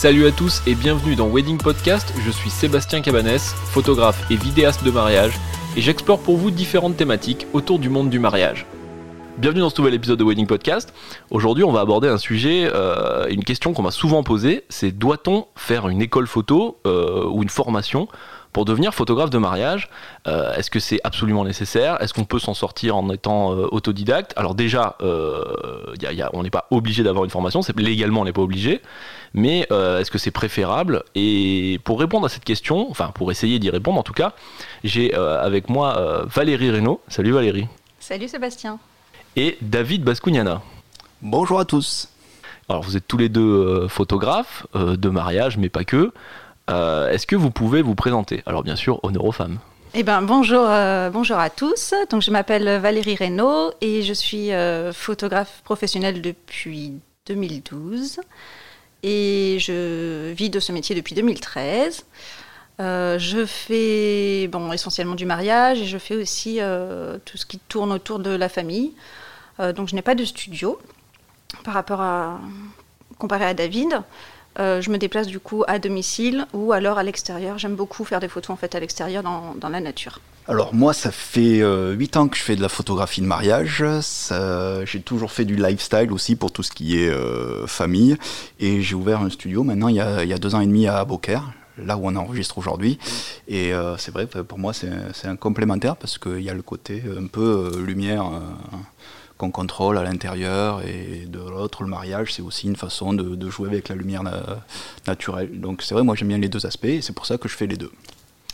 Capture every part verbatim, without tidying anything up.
Salut à tous et bienvenue dans Wedding Podcast, je suis Sébastien Cabanès, photographe et vidéaste de mariage, et j'explore pour vous différentes thématiques autour du monde du mariage. Bienvenue dans ce nouvel épisode de Wedding Podcast. Aujourd'hui on va aborder un sujet, euh, une question qu'on m'a souvent posée, c'est doit-on faire une école photo euh, ou une formation pour devenir photographe de mariage? euh, Est-ce que c'est absolument nécessaire? Est-ce qu'on peut s'en sortir en étant euh, autodidacte? Alors déjà, euh, y a, y a, on n'est pas obligé d'avoir une formation, c'est, légalement on n'est pas obligé, mais euh, est-ce que c'est préférable? Et pour répondre à cette question, enfin pour essayer d'y répondre en tout cas, j'ai euh, avec moi euh, Valérie Reynaud. Salut Valérie. Salut Sébastien. Et David Bascugnana. Bonjour à tous. Alors vous êtes tous les deux euh, photographes euh, de mariage, mais pas que. Euh, est-ce que vous pouvez vous présenter? Alors bien sûr, honneur aux femmes. Eh ben, bonjour, euh, bonjour à tous. Donc, je m'appelle Valérie Reynaud et je suis euh, photographe professionnelle depuis deux mille douze. Et je vis de ce métier depuis deux mille treize. Euh, je fais bon, essentiellement du mariage et je fais aussi euh, tout ce qui tourne autour de la famille. Euh, donc je n'ai pas de studio par rapport à comparé à David. Euh, je me déplace du coup à domicile ou alors à l'extérieur. J'aime beaucoup faire des photos en fait à l'extérieur dans, dans la nature. Alors moi, ça fait euh, huit ans que je fais de la photographie de mariage. Ça, j'ai toujours fait du lifestyle aussi pour tout ce qui est euh, famille. Et j'ai ouvert un studio maintenant il y a, il y a deux ans et demi à Beaucaire, là où on enregistre aujourd'hui. Et euh, c'est vrai, pour moi, c'est, c'est un complémentaire parce qu'il y a le côté un peu euh, lumière euh, qu'on contrôle à l'intérieur. Et de l'autre, le mariage, c'est aussi une façon de, de jouer avec la lumière na- naturelle. Donc c'est vrai, moi j'aime bien les deux aspects et c'est pour ça que je fais les deux.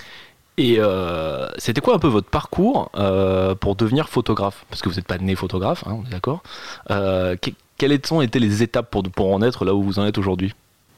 Et euh, c'était quoi un peu votre parcours euh, pour devenir photographe? Parce que vous n'êtes pas né photographe, hein, on est d'accord. Euh, que, quelles ont été les étapes pour, pour en être là où vous en êtes aujourd'hui?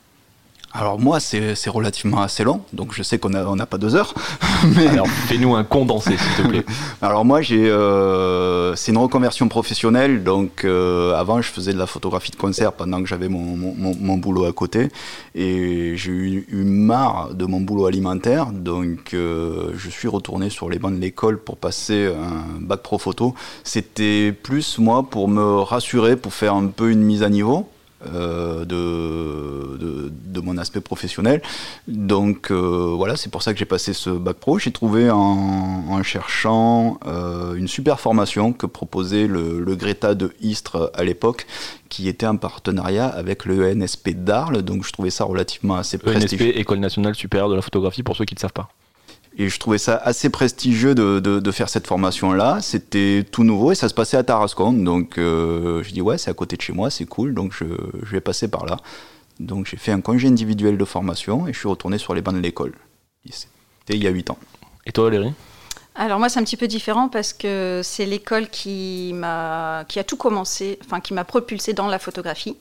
Alors moi, c'est, c'est relativement assez long, donc je sais qu'on n'a on a pas deux heures. Mais... Alors fais-nous un condensé, s'il te plaît. Alors moi, j'ai, euh, c'est une reconversion professionnelle, donc euh, avant je faisais de la photographie de concert pendant que j'avais mon, mon, mon boulot à côté, et j'ai eu, eu marre de mon boulot alimentaire, donc euh, je suis retourné sur les bancs de l'école pour passer un bac pro photo. C'était plus moi pour me rassurer, pour faire un peu une mise à niveau. Euh, de, de, de mon aspect professionnel. Donc euh, voilà, c'est pour ça que j'ai passé ce bac pro. J'ai trouvé en, en cherchant euh, une super formation que proposait le, le Greta de Istres à l'époque, qui était en partenariat avec le E N S P d'Arles. Donc je trouvais ça relativement assez prestigieux. E N S P, École nationale supérieure de la photographie, pour ceux qui ne le savent pas. Et je trouvais ça assez prestigieux de, de, de faire cette formation-là. C'était tout nouveau et ça se passait à Tarascon. Donc euh, je dis ouais, c'est à côté de chez moi, c'est cool. Donc je, je vais passer par là. Donc j'ai fait un congé individuel de formation et je suis retourné sur les bancs de l'école. C'était il y a huit ans. Et toi Valérie? Alors moi, c'est un petit peu différent parce que c'est l'école qui m'a, qui a tout commencé, enfin qui m'a propulsée dans la photographie.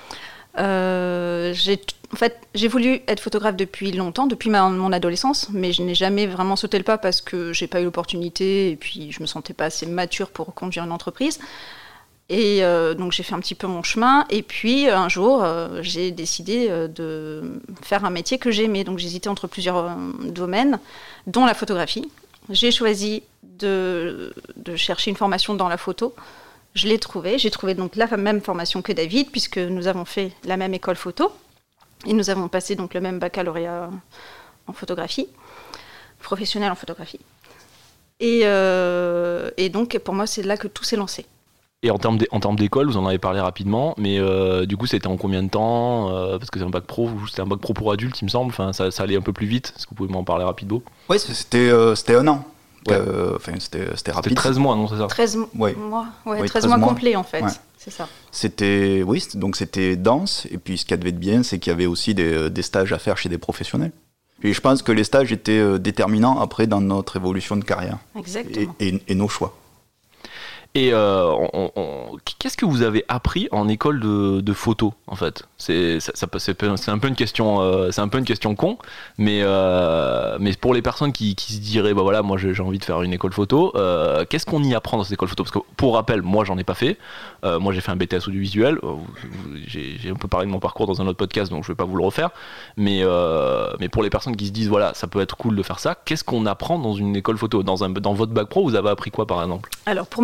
Euh, j'ai, en fait, j'ai voulu être photographe depuis longtemps, depuis ma, mon adolescence, mais je n'ai jamais vraiment sauté le pas parce que j'ai pas eu l'opportunité et puis je me sentais pas assez mature pour conduire une entreprise. Et euh, donc j'ai fait un petit peu mon chemin et puis un jour euh, j'ai décidé euh, de faire un métier que j'aimais. Donc j'hésitais entre plusieurs euh, domaines, dont la photographie. J'ai choisi de, de chercher une formation dans la photo. Je l'ai trouvé. J'ai trouvé donc la même formation que David, puisque nous avons fait la même école photo. Et nous avons passé donc le même baccalauréat en photographie, professionnel en photographie. Et, euh, et donc, pour moi, c'est là que tout s'est lancé. Et en termes, en termes d'école, vous en avez parlé rapidement, mais euh, du coup, c'était en combien de temps? euh, Parce que c'est un bac pro, c'était un bac pro pour adultes, il me semble. Enfin, ça, ça allait un peu plus vite. Est-ce que vous pouvez m'en parler rapidement? Oui, c'était, euh, c'était un an. Ouais. Euh, enfin, c'était, c'était rapide. C'était treize mois, non, c'est ça? treize ouais. mois, ouais, ouais, treize, treize mois, mois complets, en fait. Ouais. C'est ça. C'était, oui, c'était, donc c'était dense. Et puis, ce qu'il y avait de bien, c'est qu'il y avait aussi des, des stages à faire chez des professionnels. Et je pense que les stages étaient euh, déterminants après dans notre évolution de carrière. Exactement. Et, et, et nos choix. Et euh, on, on, qu'est-ce que vous avez appris en école de, de photo, en fait? C'est, ça, ça, c'est, c'est un peu une question, euh, c'est un peu une question con, mais euh, mais pour les personnes qui, qui se diraient, bah voilà, moi j'ai, j'ai envie de faire une école photo, euh, qu'est-ce qu'on y apprend dans cette école photo? Parce que pour rappel, moi j'en ai pas fait. Euh, moi j'ai fait un B T S audiovisuel. J'ai, j'ai un peu parlé de mon parcours dans un autre podcast, donc je vais pas vous le refaire. Mais euh, mais pour les personnes qui se disent, voilà, ça peut être cool de faire ça, qu'est-ce qu'on apprend dans une école photo? Dans un dans votre bac pro, vous avez appris quoi par exemple? Alors pour ma part, moi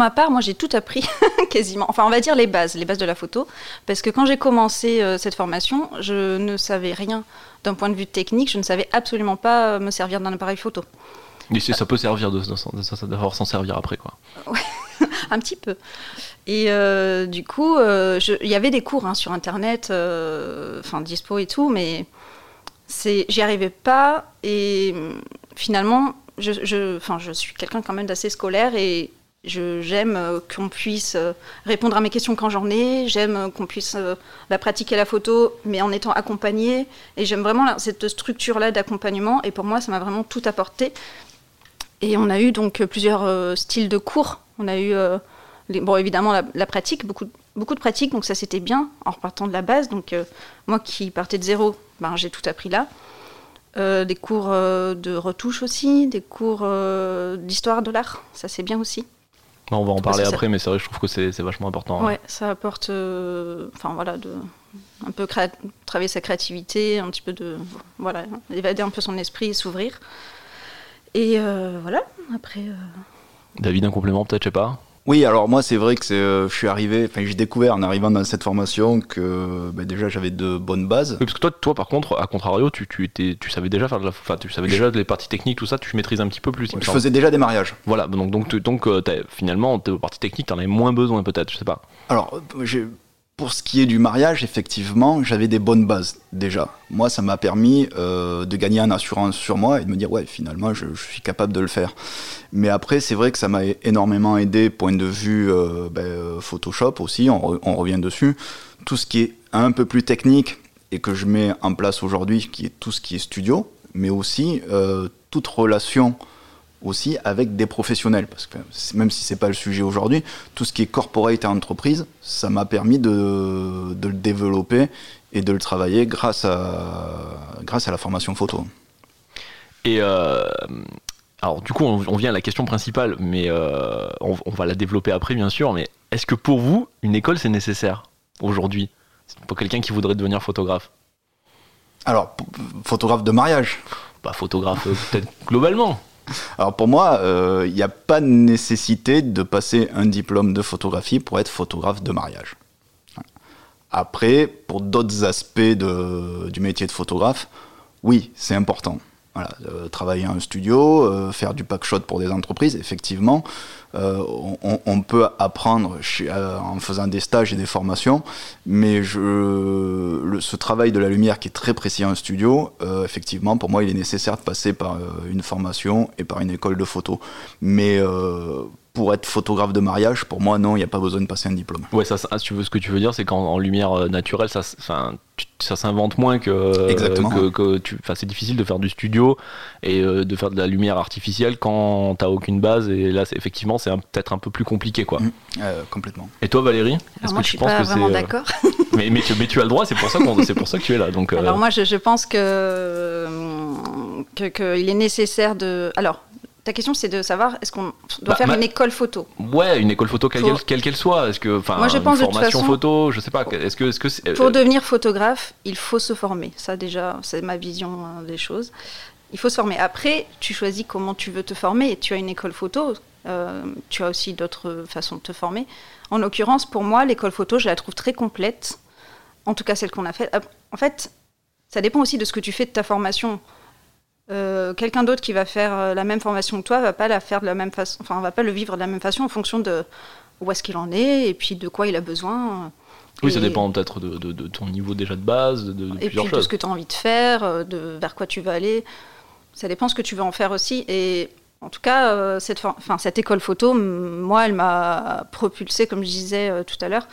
j'ai tout appris quasiment. Enfin, on va dire les bases, les bases de la photo. Parce que quand j'ai commencé euh, cette formation, je ne savais rien d'un point de vue technique. Je ne savais absolument pas me servir d'un appareil photo. Mais ça peut servir de, de, de, d'avoir s'en servir après, quoi. Ouais, un petit peu. Et euh, du coup, il euh, y avait des cours hein, sur Internet, enfin euh, dispo et tout, mais c'est, j'y arrivais pas. Et finalement, je, je, je suis quelqu'un quand même d'assez scolaire et je, j'aime qu'on puisse répondre à mes questions quand j'en ai. J'aime qu'on puisse euh, la pratiquer la photo, mais en étant accompagné. Et j'aime vraiment la, cette structure-là d'accompagnement. Et pour moi, ça m'a vraiment tout apporté. Et on a eu donc plusieurs euh, styles de cours. On a eu, euh, les, bon, évidemment, la, la pratique, beaucoup, beaucoup de pratique, donc ça c'était bien, en repartant de la base. Donc euh, moi qui partais de zéro, ben, j'ai tout appris là. Euh, des cours euh, de retouche aussi, des cours euh, d'histoire de l'art, ça c'est bien aussi. Non, on va en parler après, ça... mais c'est vrai, je trouve que c'est, c'est vachement important. Ouais, hein. ça apporte, enfin euh, voilà, de, un peu créa- travailler sa créativité, un petit peu de, voilà, évader un peu son esprit et s'ouvrir. Et euh, voilà, après... Euh... David, un complément peut-être, je sais pas. Oui, alors moi c'est vrai que c'est, euh, je suis arrivé, enfin j'ai découvert en arrivant dans cette formation que bah, déjà j'avais de bonnes bases. Oui, parce que toi, toi par contre, à contrario, tu, tu, étais, tu savais déjà faire de la, enfin tu savais déjà les parties techniques, tout ça, tu maîtrises un petit peu plus. Ouais, je faisais déjà des mariages. Voilà, donc, donc, donc euh, finalement, tes parties techniques, t'en avais moins besoin peut-être, je sais pas. Alors, j'ai... Pour ce qui est du mariage, effectivement, j'avais des bonnes bases déjà. Moi, ça m'a permis euh, de gagner en assurance sur moi et de me dire, ouais, finalement, je, je suis capable de le faire. Mais après, c'est vrai que ça m'a énormément aidé, point de vue euh, ben, Photoshop aussi, on, on revient dessus. Tout ce qui est un peu plus technique et que je mets en place aujourd'hui, qui est tout ce qui est studio, mais aussi euh, toute relation aussi avec des professionnels, parce que même si c'est pas le sujet aujourd'hui, tout ce qui est corporate et entreprise, ça m'a permis de, de le développer et de le travailler grâce à, grâce à la formation photo. Et euh, alors du coup on, on vient à la question principale, mais euh, on, on va la développer après bien sûr, mais est-ce que pour vous, une école c'est nécessaire aujourd'hui, pour quelqu'un qui voudrait devenir photographe? Alors, photographe de mariage? Bah photographe peut-être globalement. Alors pour moi, il euh, n'y a pas de nécessité de passer un diplôme de photographie pour être photographe de mariage. Après, pour d'autres aspects de, du métier de photographe, oui, c'est important. Voilà, euh, travailler en studio, euh, faire du packshot pour des entreprises, effectivement, euh, on, on peut apprendre chez, euh, en faisant des stages et des formations, mais je, le, ce travail de la lumière qui est très précis en studio, euh, effectivement, pour moi, il est nécessaire de passer par euh, une formation et par une école de photo. Mais euh, pour être photographe de mariage, pour moi, non, il n'y a pas besoin de passer un diplôme. Ouais, ça, ça, tu veux, ce que tu veux dire, c'est qu'en en lumière naturelle, ça, ça, ça s'invente moins que. Exactement. Que, que tu, c'est difficile de faire du studio et euh, de faire de la lumière artificielle quand t'as aucune base. Et là, c'est, effectivement, c'est un, peut-être un peu plus compliqué, quoi. Mmh, euh, complètement. Et toi, Valérie, est-ce Alors que moi, tu je suis penses pas que vraiment c'est. d'accord. mais, mais, tu, mais tu as le droit, c'est pour ça, qu'on, c'est pour ça que tu es là. Donc, euh... Alors moi, je, je pense que, que, que il est nécessaire de. Alors. Ta question, c'est de savoir, est-ce qu'on doit bah, faire bah, une école photo? Ouais, une école photo, quelle, pour... quelle qu'elle soit. Est-ce que, Moi, je pense une formation de toute façon, photo, je sais pas. Est-ce que, est-ce que c'est... Pour devenir photographe, il faut se former. Ça, déjà, c'est ma vision hein, des choses. Il faut se former. Après, tu choisis comment tu veux te former. Tu as une école photo, euh, tu as aussi d'autres façons de te former. En l'occurrence, pour moi, l'école photo, je la trouve très complète. En tout cas, celle qu'on a faite. En fait, ça dépend aussi de ce que tu fais de ta formation. Euh, quelqu'un d'autre qui va faire la même formation que toi va pas la faire de la même façon, enfin va pas le vivre de la même façon en fonction de où est-ce qu'il en est et puis de quoi il a besoin. Oui, et, ça dépend peut-être de, de, de ton niveau déjà de base, de, de et plusieurs puis choses. De ce que tu as envie de faire, de vers quoi tu vas aller. Ça dépend ce que tu veux en faire aussi. Et en tout cas, euh, cette, for- cette école photo, m- moi, elle m'a propulsée, comme je disais euh, tout à l'heure,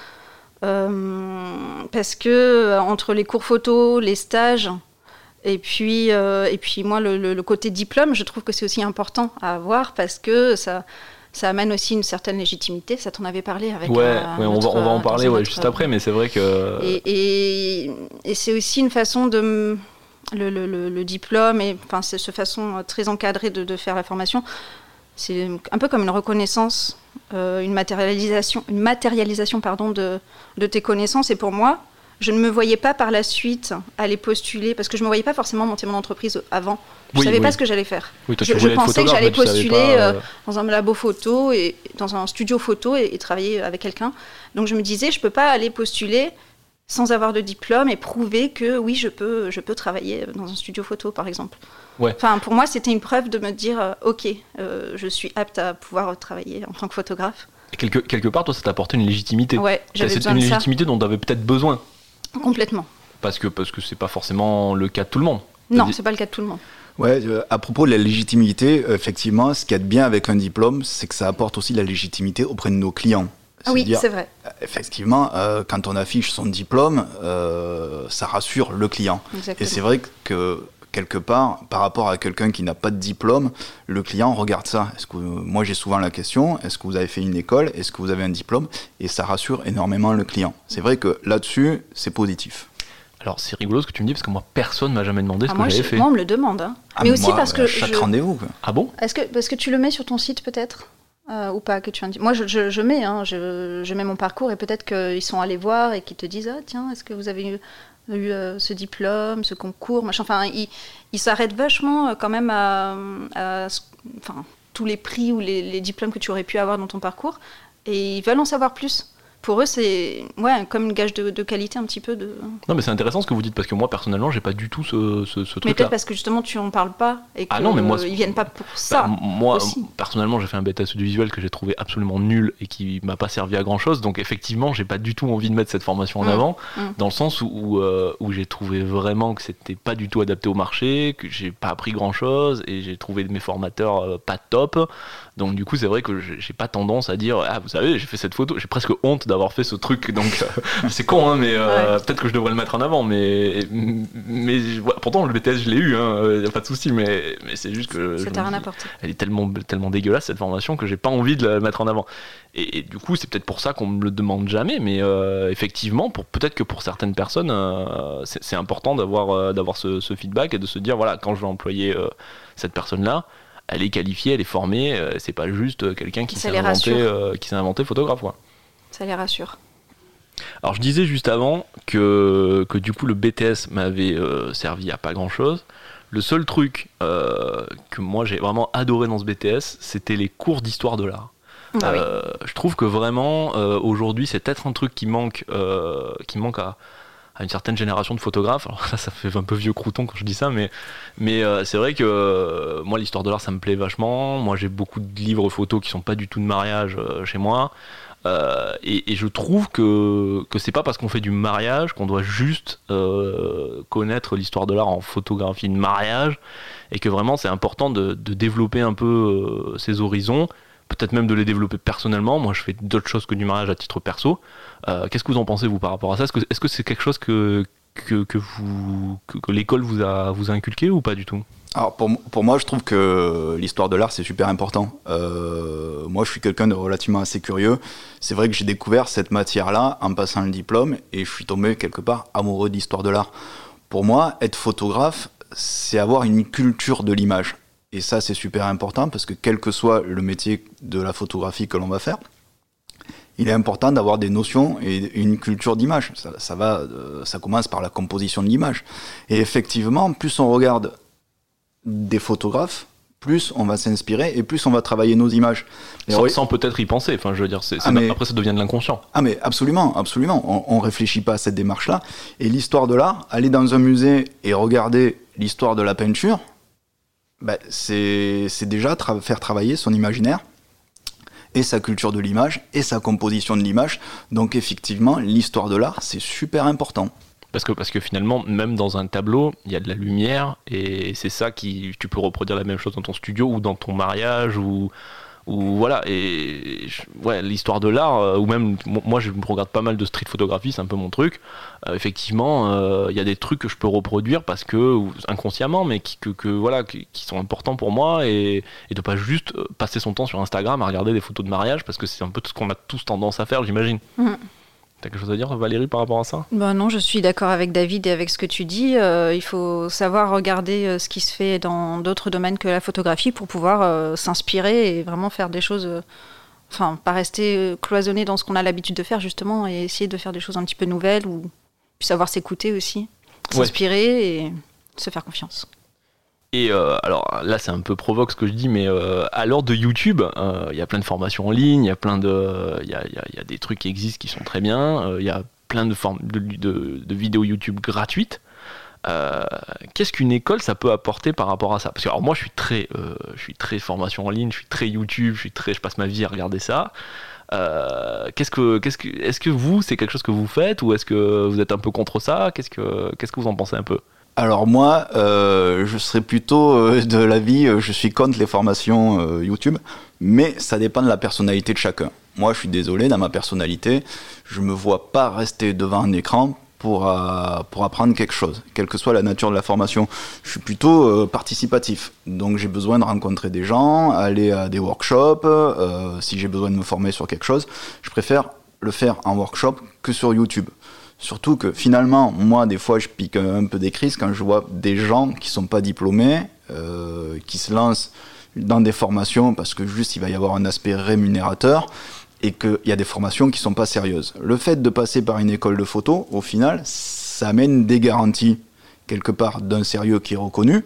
euh, parce que euh, entre les cours photo, les stages. Et puis, euh, et puis moi, le, le, le côté diplôme, je trouve que c'est aussi important à avoir parce que ça, ça amène aussi une certaine légitimité. Ça t'en avait parlé avec ouais, un, ouais, un on, autre, va, on va en parler ouais, autre, juste après, mais c'est vrai que... Et, et, et c'est aussi une façon de... Le, le, le, le diplôme, et, enfin, c'est cette façon très encadrée de, de faire la formation, c'est un peu comme une reconnaissance, euh, une matérialisation, une matérialisation pardon, de, de tes connaissances. Et pour moi, je ne me voyais pas par la suite aller postuler, parce que je ne me voyais pas forcément monter mon entreprise avant. Je ne Oui, savais oui. pas ce que j'allais faire. Oui, toi, je tu je voulais être pensais que photographe, j'allais mais tu savais postuler pas, euh, euh, dans un labo photo, et dans un studio photo et, et travailler avec quelqu'un. Donc je me disais, je ne peux pas aller postuler sans avoir de diplôme et prouver que oui, je peux, je peux travailler dans un studio photo, par exemple. Ouais. Enfin, pour moi, c'était une preuve de me dire, euh, ok, euh, je suis apte à pouvoir travailler en tant que photographe. Et quelque, quelque part, toi, ça t'a apporté une légitimité. Ouais, j'avais C'est besoin une de ça. légitimité dont tu avais peut-être besoin. Complètement. Parce que parce que c'est pas forcément le cas de tout le monde. Non, C'est- c'est pas le cas de tout le monde. Ouais, euh, à propos de la légitimité, euh, effectivement, ce qu'il y a de bien avec un diplôme, c'est que ça apporte aussi de la légitimité auprès de nos clients. Ah oui, C'est-à-dire, c'est vrai. euh, effectivement, euh, quand on affiche son diplôme, euh, ça rassure le client. Exactement. Et c'est vrai que quelque part, par rapport à quelqu'un qui n'a pas de diplôme, le client regarde ça. Est-ce que, moi, j'ai souvent la question, est-ce que vous avez fait une école? Est-ce que vous avez un diplôme? Et ça rassure énormément le client. C'est vrai que là-dessus, c'est positif. Alors c'est rigolo ce que tu me dis parce que moi personne m'a jamais demandé ce Ah, que moi, j'avais je- fait. moi, on me le demande. Hein. Ah, Mais aussi moi, parce à que. chaque je- rendez-vous, quoi. Ah bon? Est-ce que, parce que tu le mets sur ton site, peut-être euh, ou pas que tu indiques. Moi, je, je, je mets, hein, je, je mets mon parcours et peut-être qu'ils sont allés voir et qu'ils te disent, ah tiens, est-ce que vous avez eu, eu euh, ce diplôme, ce concours, machin. Enfin, ils, ils s'arrêtent vachement euh, quand même à, à ce- enfin, tous les prix ou les, les diplômes que tu aurais pu avoir dans ton parcours, et ils veulent en savoir plus. Pour eux, c'est ouais, comme une gage de, de qualité un petit peu de. Non mais c'est intéressant ce que vous dites parce que moi personnellement j'ai pas du tout ce, ce, ce Mais truc-là. peut-être parce que justement tu en parles pas et Ah qu'ils non, mais moi, c'est- viennent pas pour ça. Bah, moi, aussi. personnellement, j'ai fait un B T S audiovisuel que j'ai trouvé absolument nul et qui m'a pas servi à grand chose. Donc, effectivement, j'ai pas du tout envie de mettre cette formation en Mm. avant, Mm. dans le sens où, où, euh, où j'ai trouvé vraiment que c'était pas du tout adapté au marché, que j'ai pas appris grand chose et j'ai trouvé mes formateurs euh, pas top. Donc, du coup, c'est vrai que j'ai j'ai pas tendance à dire, ah, vous savez, j'ai fait cette photo, j'ai presque honte d'avoir fait ce truc. Donc, euh, c'est con, hein, mais euh, Ouais. peut-être que je devrais le mettre en avant. Mais, mais voilà, pourtant, le B T S, je l'ai eu, hein, y a pas de souci, mais, mais c'est juste que. je Ça me t'a rien dis- apporté. elle est tellement, tellement dégueulasse cette formation que j'ai pas envie de la mettre en avant. Et, et du coup, c'est peut-être pour ça qu'on me le demande jamais, mais euh, effectivement, pour, peut-être que pour certaines personnes, euh, c'est, c'est important d'avoir, euh, d'avoir ce, ce feedback et de se dire voilà, quand je vais employer euh, cette personne-là, elle est qualifiée, elle est formée, euh, c'est pas juste euh, quelqu'un qui Ça s'est, les inventé, rassure. euh, qui s'est inventé photographe. Quoi. Ça les rassure. Alors je disais juste avant que, que du coup le B T S m'avait euh, servi à pas grand chose. Le seul truc euh, que moi j'ai vraiment adoré dans ce B T S, c'était les cours d'histoire de l'art. Ah oui. Euh, je trouve que vraiment euh, aujourd'hui c'est peut-être un truc qui manque, euh, qui manque à, à une certaine génération de photographes. Alors là ça fait un peu vieux crouton quand je dis ça, mais, mais euh, c'est vrai que euh, moi l'histoire de l'art ça me plaît vachement. Moi j'ai beaucoup de livres photos qui sont pas du tout de mariage euh, chez moi. Euh, et, et je trouve que, que c'est pas parce qu'on fait du mariage qu'on doit juste euh, connaître l'histoire de l'art en photographie de mariage, et que vraiment c'est important de, de développer un peu euh, ses horizons, peut-être même de les développer personnellement. Moi je fais d'autres choses que du mariage à titre perso. Euh, qu'est-ce que vous en pensez vous par rapport à ça? Est-ce que, est-ce que c'est quelque chose que, que, que, vous, que, que l'école vous a, vous a inculqué ou pas du tout? Alors pour, pour moi, je trouve que l'histoire de l'art, c'est super important. Euh, moi, je suis quelqu'un de relativement assez curieux. C'est vrai que j'ai découvert cette matière-là en passant le diplôme et je suis tombé quelque part amoureux d'histoire de l'art. Pour moi, être photographe, c'est avoir une culture de l'image. Et ça, c'est super important parce que quel que soit le métier de la photographie que l'on va faire, il est important d'avoir des notions et une culture d'image. Ça, ça, va, euh, ça commence par la composition de l'image. Et effectivement, plus on regarde des photographes, plus on va s'inspirer et plus on va travailler nos images. Et Sans, oui. sans peut-être y penser, enfin je veux dire, c'est, c'est Ah, mais- après ça devient de l'inconscient. Ah mais absolument, absolument. On, on réfléchit pas à cette démarche-là. Et l'histoire de l'art, aller dans un musée et regarder l'histoire de la peinture, bah, c'est, c'est déjà tra- faire travailler son imaginaire et sa culture de l'image et sa composition de l'image. Donc effectivement, l'histoire de l'art, c'est super important. Parce que, parce que finalement, même dans un tableau, il y a de la lumière, et c'est ça qui. Tu peux reproduire la même chose dans ton studio ou dans ton mariage, ou. ou voilà, et. je- Ouais, l'histoire de l'art, euh, ou même. Moi, je regarde pas mal de street photographie, c'est un peu mon truc. Euh, effectivement, euh, il y a des trucs que je peux reproduire parce que. ou inconsciemment, mais qui, que, que, voilà, qui, qui sont importants pour moi, et, et de pas juste euh, passer son temps sur Instagram à regarder des photos de mariage, parce que c'est un peu tout ce qu'on a tous tendance à faire, j'imagine. Mhm. T'as quelque chose à dire, Valérie, par rapport à ça? Ben non, je suis d'accord avec David et avec ce que tu dis. Euh, il faut savoir regarder euh, ce qui se fait dans d'autres domaines que la photographie pour pouvoir euh, s'inspirer et vraiment faire des choses. euh, Enfin, pas rester euh, cloisonné dans ce qu'on a l'habitude de faire justement et essayer de faire des choses un petit peu nouvelles ou Puis savoir s'écouter aussi, Ouais. s'inspirer et se faire confiance. Et euh, alors là, c'est un peu provoque ce que je dis, mais euh, à l'heure de YouTube, il euh, y a plein de formations en ligne, il y a plein de, il y a, y a, y a des trucs qui existent qui sont très bien, il euh, y a plein de, formes, de, de, de vidéos YouTube gratuites. Euh, qu'est-ce qu'une école ça peut apporter par rapport à ça? Parce que alors moi, je suis très, euh, je suis très formation en ligne, je suis très YouTube, je suis très, je passe ma vie à regarder ça. Euh, qu'est-ce que, qu'est-ce que, est-ce que vous, c'est quelque chose que vous faites ou est-ce que vous êtes un peu contre ça? Qu'est-ce que, qu'est-ce que vous en pensez un peu? Alors moi, euh, je serais plutôt euh, de l'avis, euh, je suis contre les formations euh, YouTube, mais ça dépend de la personnalité de chacun. Moi, je suis désolé, dans ma personnalité, je me vois pas rester devant un écran pour, euh, pour apprendre quelque chose, quelle que soit la nature de la formation. Je suis plutôt euh, participatif, donc j'ai besoin de rencontrer des gens, aller à des workshops, euh, si j'ai besoin de me former sur quelque chose, je préfère le faire en workshop que sur YouTube. Surtout que finalement, moi, des fois, je pique un peu des crises quand je vois des gens qui ne sont pas diplômés, euh, qui se lancent dans des formations parce que juste il va y avoir un aspect rémunérateur et qu'il y a des formations qui ne sont pas sérieuses. Le fait de passer par une école de photo, au final, ça amène des garanties, quelque part, d'un sérieux qui est reconnu.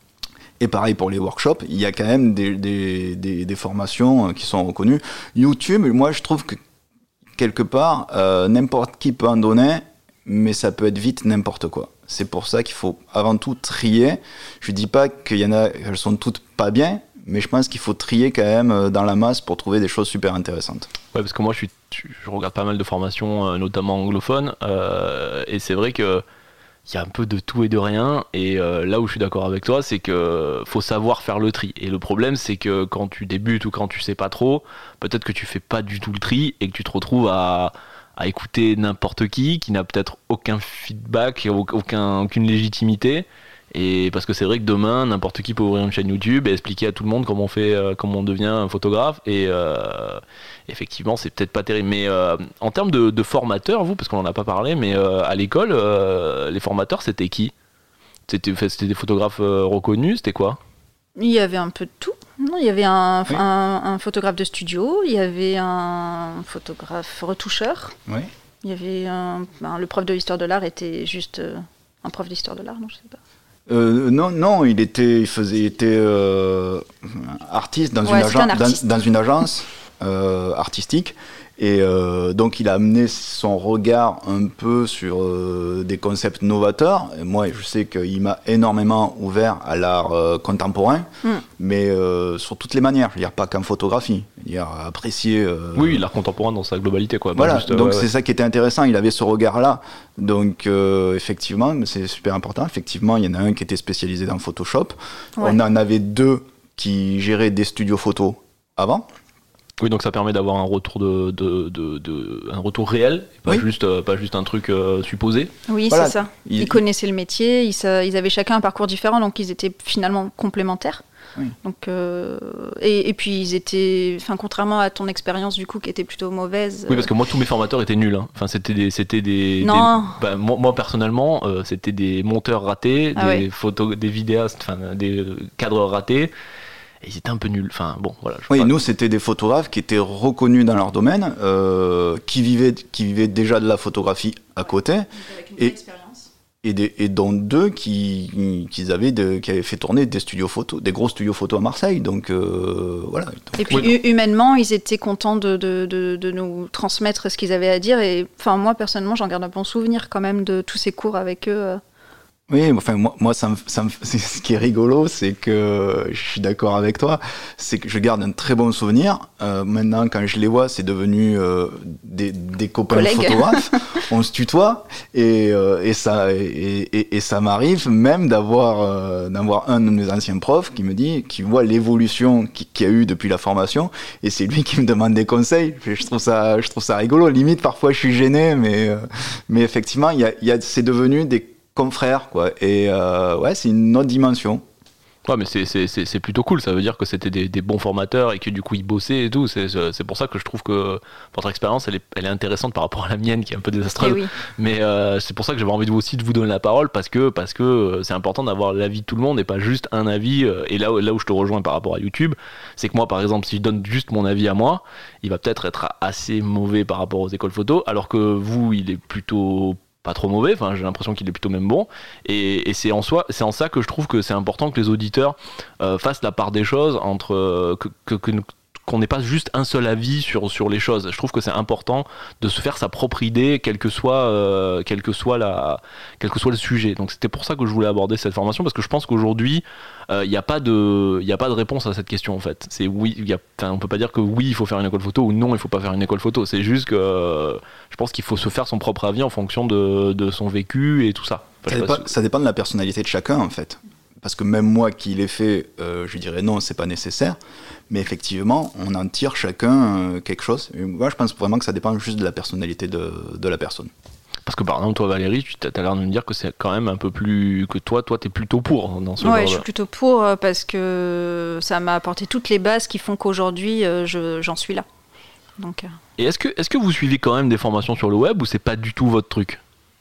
Et pareil pour les workshops, il y a quand même des, des, des, des formations qui sont reconnues. YouTube, moi, je trouve que quelque part, euh, n'importe qui peut en donner, mais ça peut être vite n'importe quoi. C'est pour ça qu'il faut avant tout trier. Je ne dis pas qu'il y en a, elles sont toutes pas bien, mais je pense qu'il faut trier quand même dans la masse pour trouver des choses super intéressantes. Ouais, parce que moi, je, suis, je regarde pas mal de formations, notamment anglophones, euh, et c'est vrai que il y a un peu de tout et de rien, et euh, là où je suis d'accord avec toi, c'est que faut savoir faire le tri. Et le problème, c'est que quand tu débutes ou quand tu sais pas trop, peut-être que tu fais pas du tout le tri et que tu te retrouves à, à écouter n'importe qui, qui n'a peut-être aucun feedback, aucun, aucune légitimité. Et parce que c'est vrai que demain, n'importe qui peut ouvrir une chaîne YouTube et expliquer à tout le monde comment on fait, euh, comment on devient un photographe. Et euh, effectivement, c'est peut-être pas terrible. Mais euh, en termes de, de formateurs, vous, parce qu'on en a pas parlé, mais euh, à l'école, euh, les formateurs, c'était qui? C'était, c'était des photographes euh, reconnus, c'était quoi? Il y avait un peu de tout. Non, il y avait un, Oui. un, un photographe de studio, il y avait un photographe retoucheur, Oui. il y avait un, ben, le prof de l'histoire de l'art était juste euh, un prof d'histoire de l'art, non, je sais pas. Euh, non, non, il était, il faisait, il était euh, artiste dans, Ouais, une, c'était agen- un artiste. dans, dans une agence euh, artistique. Et euh, donc il a amené son regard un peu sur euh, des concepts novateurs. Et moi, je sais qu'il m'a énormément ouvert à l'art euh, contemporain, Mm. mais euh, sur toutes les manières. Je veux dire, pas qu'en photographie. Je veux dire, apprécier. Euh, Oui, l'art contemporain dans sa globalité, quoi. Pas Voilà, juste, euh, donc ouais, c'est ouais. ça qui était intéressant, il avait ce regard-là. Donc euh, effectivement, c'est super important. Effectivement, il y en a un qui était spécialisé dans Photoshop. Ouais. On en avait deux qui géraient des studios photo avant. Oui, donc ça permet d'avoir un retour de, de, de, de un retour réel, et pas Oui. juste, euh, pas juste un truc euh, supposé. Oui, Voilà, c'est ça. il- Ils connaissaient le métier, ils, sa- ils avaient chacun un parcours différent, donc ils étaient finalement complémentaires. Oui. Donc, euh, et, et puis ils étaient, enfin, contrairement à ton expérience du coup qui était plutôt mauvaise. Oui, parce que moi, tous mes formateurs étaient nuls. Hein. Enfin, c'était des, c'était des. Non. des- bah, moi, moi, personnellement, euh, c'était des monteurs ratés, Ah des ouais. photos, des vidéastes, enfin, des euh, cadres ratés. Et ils étaient un peu nuls. Enfin, bon, voilà. je Oui, sais pas. nous, c'était des photographes qui étaient reconnus dans leur domaine, euh, qui, vivaient, qui vivaient déjà de la photographie à côté, Avec une Et- expérience. et, des, et dont deux qui, qui, avaient de, qui avaient fait tourner des studios photo, des gros studios photo à Marseille. Donc euh, voilà. Donc, Et puis Oui. hu- humainement, ils étaient contents de, de, de, de nous transmettre ce qu'ils avaient à dire. Et enfin, moi personnellement, j'en garde un bon souvenir quand même de tous ces cours avec eux. euh. Oui, enfin moi, moi ça me, ça me, c'est- ce qui est rigolo, c'est que je suis d'accord avec toi, c'est que je garde un très bon souvenir. Euh, maintenant, quand je les vois, c'est devenu euh, des, des copains Collègues. photographes. On se tutoie et, euh, et ça, et, et, et ça m'arrive même d'avoir, euh, d'avoir un de mes anciens profs qui me dit, qui voit l'évolution qui- qu'il y a eu depuis la formation, et c'est lui qui me demande des conseils. Je trouve ça, je trouve ça rigolo. Limite, parfois, je suis gêné, mais, euh, mais effectivement, il y a, il y a, c'est devenu des confrères, quoi. Et euh, ouais, c'est une autre dimension. Ouais, mais c'est, c'est, c'est, c'est plutôt cool. Ça veut dire que c'était des, des bons formateurs et que du coup ils bossaient et tout. C'est, c'est pour ça que je trouve que votre expérience, elle est, elle est intéressante par rapport à la mienne qui est un peu Et désastreuse. oui. Mais euh, c'est pour ça que j'avais envie de vous aussi de vous donner la parole parce que, parce que euh, c'est important d'avoir l'avis de tout le monde et pas juste un avis. euh, Et là, où- là où je te rejoins par rapport à YouTube, c'est que moi, par exemple, si je donne juste mon avis à moi, il va peut-être être assez mauvais par rapport aux écoles photo, alors que vous, il est plutôt pas trop mauvais, enfin j'ai l'impression qu'il est plutôt même bon, et, et c'est en soi, c'est en ça que je trouve que c'est important que les auditeurs euh, fassent la part des choses entre euh, que, que, que qu'on n'ait pas juste un seul avis sur, sur les choses. Je trouve que c'est important de se faire sa propre idée, quel que soit, euh, quel que soit, la, quel que soit le sujet. Donc c'était pour ça que je voulais aborder cette formation, parce que je pense qu'aujourd'hui, il euh, n'y a pas de, il n'y a pas de réponse à cette question en fait. C'est oui, y a, on peut pas dire que oui, il faut faire une école photo ou non, il ne faut pas faire une école photo. C'est juste que euh, je pense qu'il faut se faire son propre avis en fonction de, de son vécu et tout ça. Enfin, ça, dépend, si... ça dépend de la personnalité de chacun en fait. Parce que même moi qui l'ai fait, euh, je dirais non, c'est pas nécessaire. Mais effectivement, on en tire chacun euh, quelque chose. Et moi, je pense vraiment que ça dépend juste de la personnalité de, de la personne. Parce que par exemple, toi Valérie, tu as l'air de me dire que c'est quand même un peu plus... que toi, toi, t'es plutôt pour dans ce genre. Ouais, je suis plutôt pour parce que ça m'a apporté toutes les bases qui font qu'aujourd'hui, euh, je, j'en suis là. Donc, euh... Et est-ce que, est-ce que vous suivez quand même des formations sur le web ou c'est pas du tout votre truc ?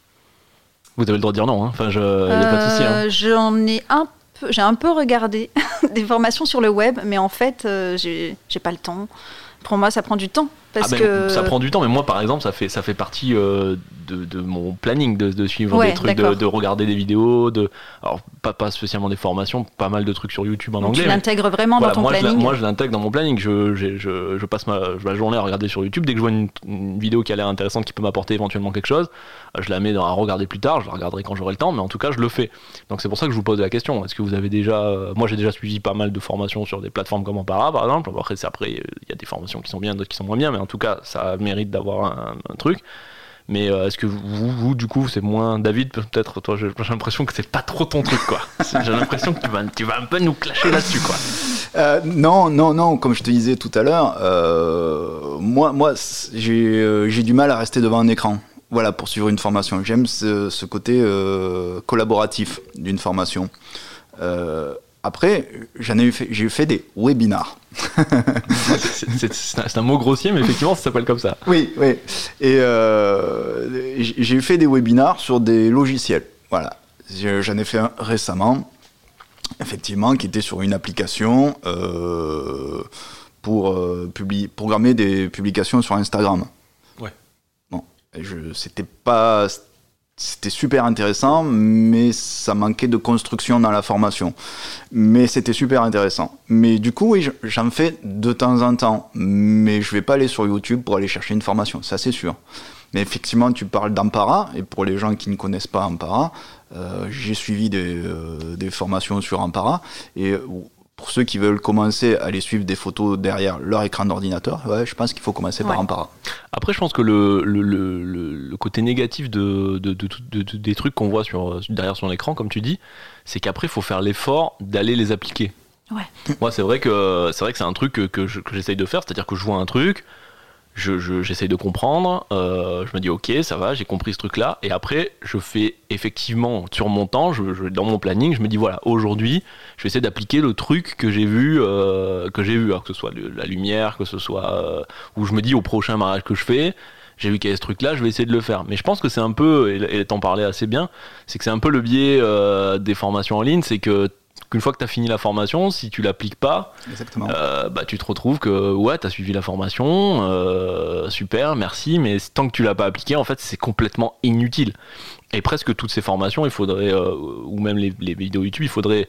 Vous avez le droit de dire non, hein. Enfin, je... euh, y a pas de souci. Hein. J'en ai un peu, j'ai un peu regardé des formations sur le web, mais en fait, euh, j'ai, j'ai pas le temps. Pour moi, ça prend du temps. Parce ah ben, que... Ça prend du temps, mais moi, par exemple, ça fait, ça fait partie euh, de, de mon planning de, de suivre ouais, des trucs, de, de regarder des vidéos, de, alors pas, pas spécialement des formations, pas mal de trucs sur YouTube en Donc anglais. Tu l'intègres vraiment voilà, dans ton moi, planning. Je moi, je l'intègre dans mon planning. Je, je, je, je passe ma, ma journée à regarder sur YouTube. Dès que je vois une, une vidéo qui a l'air intéressante, qui peut m'apporter éventuellement quelque chose, je la mets dans, à regarder plus tard. Je la regarderai quand j'aurai le temps, mais en tout cas, je le fais. Donc c'est pour ça que je vous pose la question. Est-ce que vous avez déjà... Euh, moi, j'ai déjà suivi pas mal de formations sur des plateformes comme Ampara, par exemple. Après, c'est après, il y a des formations qui sont bien, d'autres qui sont moins bien, mais en tout cas, ça mérite d'avoir un, un truc. Mais euh, est-ce que vous, vous, du coup, c'est moins... David, peut-être, toi, j'ai, j'ai l'impression que c'est pas trop ton truc, quoi. J'ai l'impression que tu vas, tu vas un peu nous clasher là-dessus, quoi. Euh, non, non, non, comme je te disais tout à l'heure, euh, moi, moi j'ai, euh, j'ai du mal à rester devant un écran. Voilà, pour suivre une formation. J'aime ce, ce côté euh, collaboratif d'une formation. Euh, Après, j'en ai eu fait, j'ai fait des webinars. c'est, c'est, c'est, un, c'est un mot grossier, mais effectivement, ça s'appelle comme ça. Oui, oui. Et euh, j'ai fait des webinars sur des logiciels. Voilà. J'en ai fait un récemment, effectivement, qui était sur une application euh, pour euh, publier, programmer des publications sur Instagram. Ouais. Bon, je, c'était pas... C'était super intéressant, mais ça manquait de construction dans la formation. Mais c'était super intéressant. Mais du coup, oui, j'en fais de temps en temps. Mais je ne vais pas aller sur YouTube pour aller chercher une formation, ça c'est sûr. Mais effectivement, tu parles d'Ampara, et pour les gens qui ne connaissent pas Ampara, euh, j'ai suivi des, euh, des formations sur Ampara. Et pour ceux qui veulent commencer à aller suivre des photos derrière leur écran d'ordinateur, ouais, je pense qu'il faut commencer ouais. par Ampara. Après, je pense que le, le, le, le côté négatif de, de, de, de, de, des trucs qu'on voit sur, derrière son écran, comme tu dis, c'est qu'après, il faut faire l'effort d'aller les appliquer. Ouais. Moi, c'est vrai que c'est vrai que c'est un truc que, que, je, que j'essaye de faire, c'est-à-dire que je vois un truc, je, je, j'essaye de comprendre, euh, je me dis ok, ça va, j'ai compris ce truc-là, et après, je fais effectivement sur mon temps, je, je, dans mon planning, je me dis voilà, aujourd'hui, je vais essayer d'appliquer le truc que j'ai vu, euh, que j'ai vu, alors que ce soit le, la lumière, que ce soit euh, où je me dis au prochain mariage que je fais, j'ai vu qu'il y avait ce truc-là, je vais essayer de le faire. Mais je pense que c'est un peu, et, et t'en parlais assez bien, c'est que c'est un peu le biais euh, des formations en ligne, c'est que qu'une fois que tu as fini la formation, si tu l'appliques pas, euh, bah, tu te retrouves que ouais, tu as suivi la formation, euh, super, merci, mais tant que tu l'as pas appliqué, en fait, c'est complètement inutile. Et presque toutes ces formations, il faudrait, euh, ou même les, les vidéos YouTube, il faudrait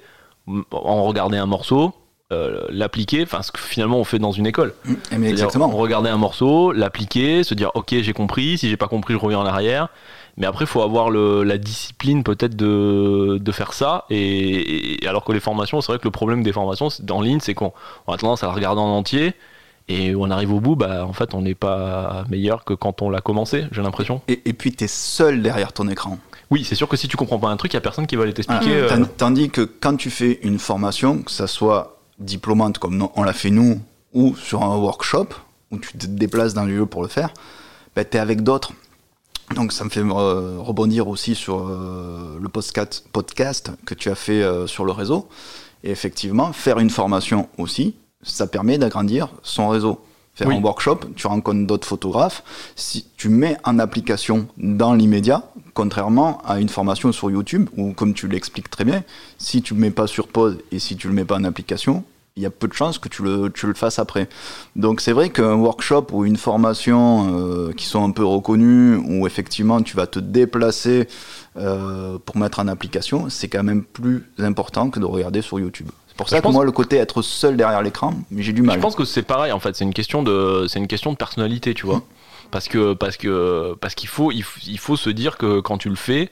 en regarder un morceau, euh, l'appliquer, enfin ce que finalement on fait dans une école. Mmh, mais exactement. Regarder un morceau, l'appliquer, se dire ok, j'ai compris, si j'ai pas compris, je reviens en arrière. Mais après, il faut avoir le, la discipline peut-être de, de faire ça. Et, et alors que les formations, c'est vrai que le problème des formations en ligne, c'est qu'on on a tendance à la regarder en entier. Et on arrive au bout, bah, en fait, on n'est pas meilleur que quand on l'a commencé, j'ai l'impression. Et, et puis, tu es seul derrière ton écran. Oui, c'est sûr que si tu comprends pas un truc, il n'y a personne qui va aller t'expliquer. Ah, euh... Tandis que quand tu fais une formation, que ça soit diplômante comme on l'a fait nous, ou sur un workshop, où tu te déplaces dans le lieu pour le faire, bah, tu es avec d'autres. Donc ça me fait euh, rebondir aussi sur euh, le podcast, podcast que tu as fait euh, sur le réseau. Et effectivement, faire une formation aussi, ça permet d'agrandir son réseau. Faire oui. un workshop, tu rencontres d'autres photographes. Si tu mets en application dans l'immédiat, contrairement à une formation sur YouTube, où comme tu l'expliques très bien, si tu ne le mets pas sur pause et si tu ne le mets pas en application, il y a peu de chances que tu le, tu le fasses après. Donc c'est vrai qu'un workshop ou une formation euh, qui sont un peu reconnues, où effectivement tu vas te déplacer euh, pour mettre en application, c'est quand même plus important que de regarder sur YouTube. C'est pour ça je que moi, le côté être seul derrière l'écran, j'ai du mal. Je pense que c'est pareil, en fait, c'est une question de, c'est une question de personnalité, tu vois. Mmh. Parce que, parce que, parce qu'il faut, il faut, il faut se dire que quand tu le fais,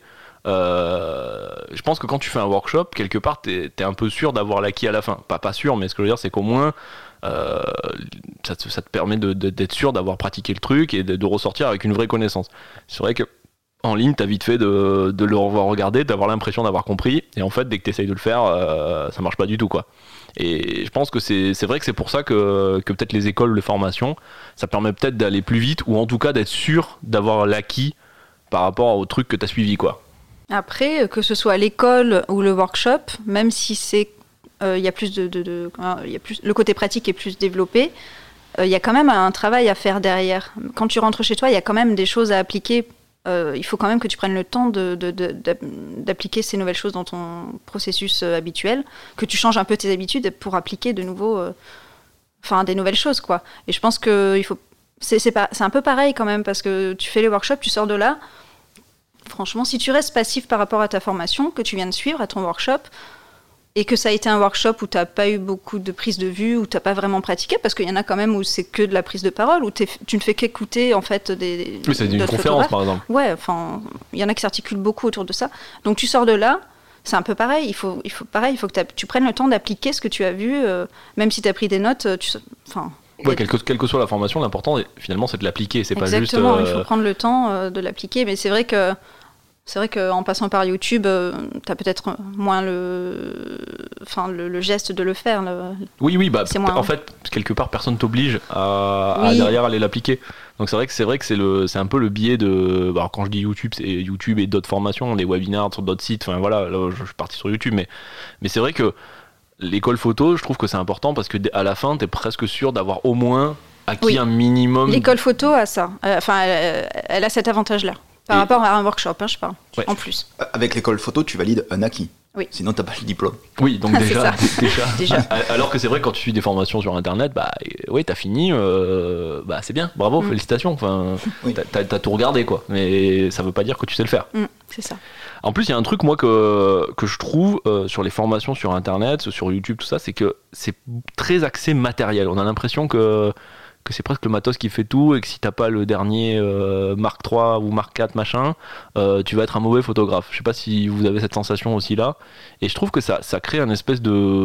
euh, je pense que quand tu fais un workshop, quelque part, t'es, t'es un peu sûr d'avoir l'acquis à la fin. Pas, pas sûr, mais ce que je veux dire, c'est qu'au moins, euh, ça, te, ça te permet de, de, d'être sûr d'avoir pratiqué le truc et de, de ressortir avec une vraie connaissance. C'est vrai que en ligne, t'as vite fait de, de le revoir regarder, d'avoir l'impression d'avoir compris, et en fait, dès que t'essayes de le faire, euh, ça marche pas du tout, quoi. Et je pense que c'est, c'est vrai que c'est pour ça que, que peut-être les écoles de formation, ça permet peut-être d'aller plus vite, ou en tout cas d'être sûr d'avoir l'acquis par rapport au truc que t'as suivi, quoi. Après, que ce soit l'école ou le workshop, même si c'est, euh, y a plus de, de, de euh, y a plus, le côté pratique est plus développé, il euh, y a quand même un travail à faire derrière. Quand tu rentres chez toi, il y a quand même des choses à appliquer. Euh, il faut quand même que tu prennes le temps de, de, de, d'appliquer ces nouvelles choses dans ton processus euh, habituel, que tu changes un peu tes habitudes pour appliquer de nouveau, euh, enfin des nouvelles choses, quoi. Et je pense que il faut, c'est, c'est, pas, c'est un peu pareil quand même, parce que tu fais les workshops, tu sors de là. Franchement, si tu restes passif par rapport à ta formation que tu viens de suivre, à ton workshop, et que ça a été un workshop où tu n'as pas eu beaucoup de prise de vue, où tu n'as pas vraiment pratiqué, parce qu'il y en a quand même où c'est que de la prise de parole, où tu ne fais qu'écouter en fait des. Oui, c'est une conférence par exemple. Ouais, enfin, il y en a qui s'articulent beaucoup autour de ça. Donc tu sors de là, c'est un peu pareil. Il faut, il faut pareil, il faut que tu prennes le temps d'appliquer ce que tu as vu, euh, même si tu as pris des notes. Tu, enfin. Ouais, quelle que, quelle que soit la formation, l'important finalement c'est de l'appliquer, c'est Exactement, pas juste. Exactement, euh... il faut prendre le temps euh, de l'appliquer, mais c'est vrai que. C'est vrai qu'en passant par YouTube, euh, tu as peut-être moins le, enfin, le, le geste de le faire. Le... Oui, oui, bah, moins... en fait, quelque part, personne t'oblige à, oui. à derrière aller l'appliquer. Donc c'est vrai que c'est, vrai que c'est, le, c'est un peu le biais de... Alors quand je dis YouTube, c'est YouTube et d'autres formations, les webinaires sur d'autres sites, enfin voilà, là, je suis parti sur YouTube, mais, mais c'est vrai que l'école photo, je trouve que c'est important parce qu'à la fin, tu es presque sûr d'avoir au moins acquis oui. un minimum... L'école photo a ça, enfin, elle, elle a cet avantage-là. Par et rapport à un workshop, hein, je parle, ouais. en plus. Avec l'école photo, tu valides un acquis. Oui. Sinon, tu n'as pas le diplôme. Oui, donc déjà, déjà, déjà. Alors que c'est vrai que quand tu suis des formations sur Internet, bah, oui, tu as fini, euh, bah, c'est bien, bravo, mm. félicitations. Enfin, oui. tu as tout regardé, quoi. Mais ça ne veut pas dire que tu sais le faire. Mm, c'est ça. En plus, il y a un truc, moi, que, que je trouve euh, sur les formations sur Internet, sur YouTube, tout ça, c'est que c'est très axé matériel. On a l'impression que... que c'est presque le matos qui fait tout et que si t'as pas le dernier euh, Mark trois ou Mark quatre machin, euh, tu vas être un mauvais photographe. Je sais pas si vous avez cette sensation aussi là. Et je trouve que ça, ça crée un espèce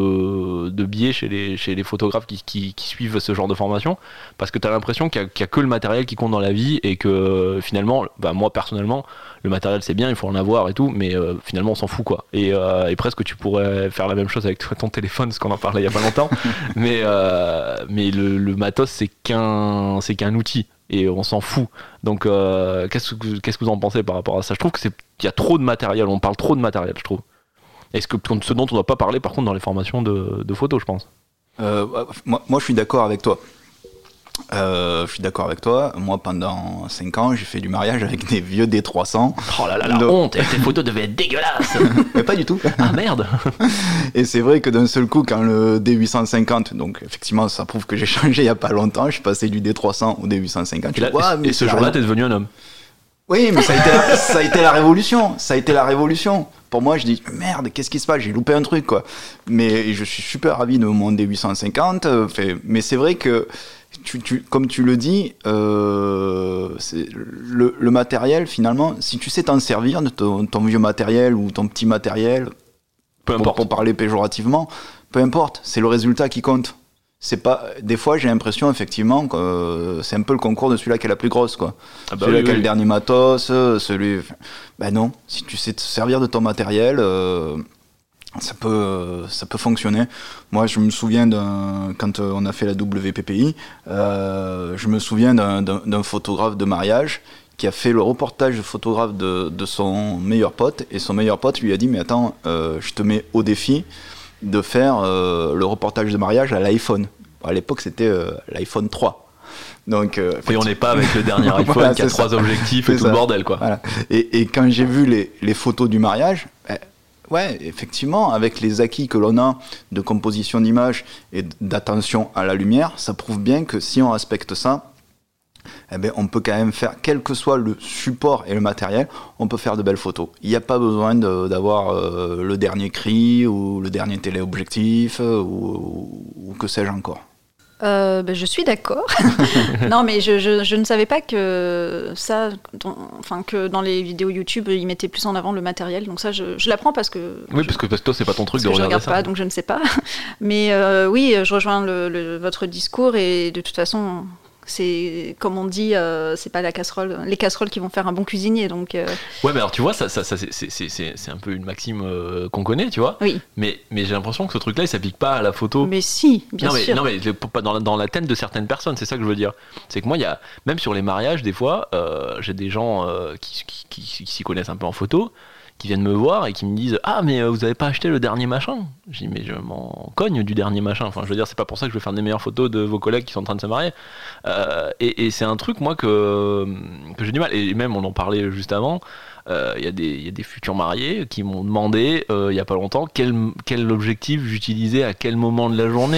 de, de biais chez les, chez les photographes qui, qui, qui suivent ce genre de formation, parce que t'as l'impression qu'il y a, qu'il y a que le matériel qui compte dans la vie et que finalement, bah, moi personnellement, le matériel c'est bien, il faut en avoir et tout, mais euh, finalement on s'en fout quoi. Et, euh, et presque tu pourrais faire la même chose avec ton téléphone, parce qu'on en parlait il y a pas longtemps. mais euh, mais le, le matos c'est qu'un c'est qu'un outil et on s'en fout. Donc euh, qu'est-ce que qu'est-ce que vous en pensez par rapport à ça? Je trouve que c'est qu'il y a trop de matériel, on parle trop de matériel, je trouve. Est-ce que ce dont on ne doit pas parler par contre dans les formations de, de photos, je pense. Euh, moi, moi je suis d'accord avec toi. Euh, je suis d'accord avec toi. Moi, pendant cinq ans, j'ai fait du mariage avec des vieux D trois cents. Oh là là, la Donc... honte! Tes photos devaient être dégueulasses! Mais pas du tout. Ah merde! Et c'est vrai que d'un seul coup, quand le D huit cent cinquante, donc effectivement, ça prouve que j'ai changé il n'y a pas longtemps, je suis passé du D trois cents au D huit cent cinquante. Et, là, vois, et ce jour-là, t'es devenu un homme. Oui, mais ça a, été la, ça a été la révolution. Ça a été la révolution. Pour moi, je dis, merde, qu'est-ce qui se passe? J'ai loupé un truc, quoi. Mais je suis super ravi de mon D huit cent cinquante. Fait, mais c'est vrai que, tu, tu, comme tu le dis, euh, c'est le, le matériel, finalement, si tu sais t'en servir de ton, ton vieux matériel ou ton petit matériel, peu pour, importe. pour parler péjorativement, peu importe, c'est le résultat qui compte. C'est pas, des fois, j'ai l'impression, effectivement, que euh, c'est un peu le concours de celui-là qui est la plus grosse, quoi. Ah bah celui-là oui, qui a oui. le dernier matos, celui... Ben non, si tu sais te servir de ton matériel, euh, ça peut, euh, ça peut fonctionner. Moi, je me souviens, d'un, quand euh, on a fait la W P P I, euh, je me souviens d'un, d'un, d'un photographe de mariage qui a fait le reportage de photographe de, de son meilleur pote, et son meilleur pote lui a dit, mais attends, euh, je te mets au défi de faire euh, le reportage de mariage à l'iPhone. À l'époque, c'était euh, l'iPhone trois. Donc, euh, et on n'est pas avec le dernier iPhone voilà, qui a trois ça. objectifs et c'est tout ça. Le bordel, quoi. Voilà. Et, et quand j'ai vu les, les photos du mariage, eh, Ouais, effectivement, avec les acquis que l'on a de composition d'image et d'attention à la lumière, ça prouve bien que si on respecte ça, eh bien, on peut quand même faire, quel que soit le support et le matériel, on peut faire de belles photos. Il n'y a pas besoin de, d'avoir euh, le dernier cri ou le dernier téléobjectif euh, ou, ou que sais-je encore. Euh, ben, je suis d'accord. Non, mais je, je, je ne savais pas que ça, dans, enfin que dans les vidéos YouTube, ils mettaient plus en avant le matériel. Donc ça, je, je l'apprends parce que. Oui, je, parce que, parce que toi, c'est pas ton truc de regarder ça. Je regarde pas, donc je ne sais pas. Mais euh, oui, je rejoins le, le, votre discours et de toute façon. C'est, comme on dit, euh, c'est pas la casserole, les casseroles qui vont faire un bon cuisinier. Donc, euh... Ouais, mais alors tu vois, ça, ça, ça, c'est, c'est, c'est, c'est un peu une maxime euh, qu'on connaît, tu vois. Oui. Mais, mais j'ai l'impression que ce truc-là, il s'applique pas à la photo. Mais si, bien non, mais, sûr. Non, mais pas dans la, dans la tête de certaines personnes, c'est ça que je veux dire. C'est que moi, il y a, même sur les mariages, des fois, euh, j'ai des gens euh, qui, qui, qui, qui s'y connaissent un peu en photo, qui viennent me voir et qui me disent « Ah, mais euh, vous avez pas acheté le dernier machin ?» Je dis « Mais je m'en cogne du dernier machin. » Enfin, je veux dire, c'est pas pour ça que je vais faire des meilleures photos de vos collègues qui sont en train de se marier. Euh, et, et c'est un truc, moi, que, que j'ai du mal. Et même, on en parlait juste avant, il euh, y, y a des futurs mariés qui m'ont demandé, il euh, y a pas longtemps, quel, quel objectif j'utilisais à quel moment de la journée.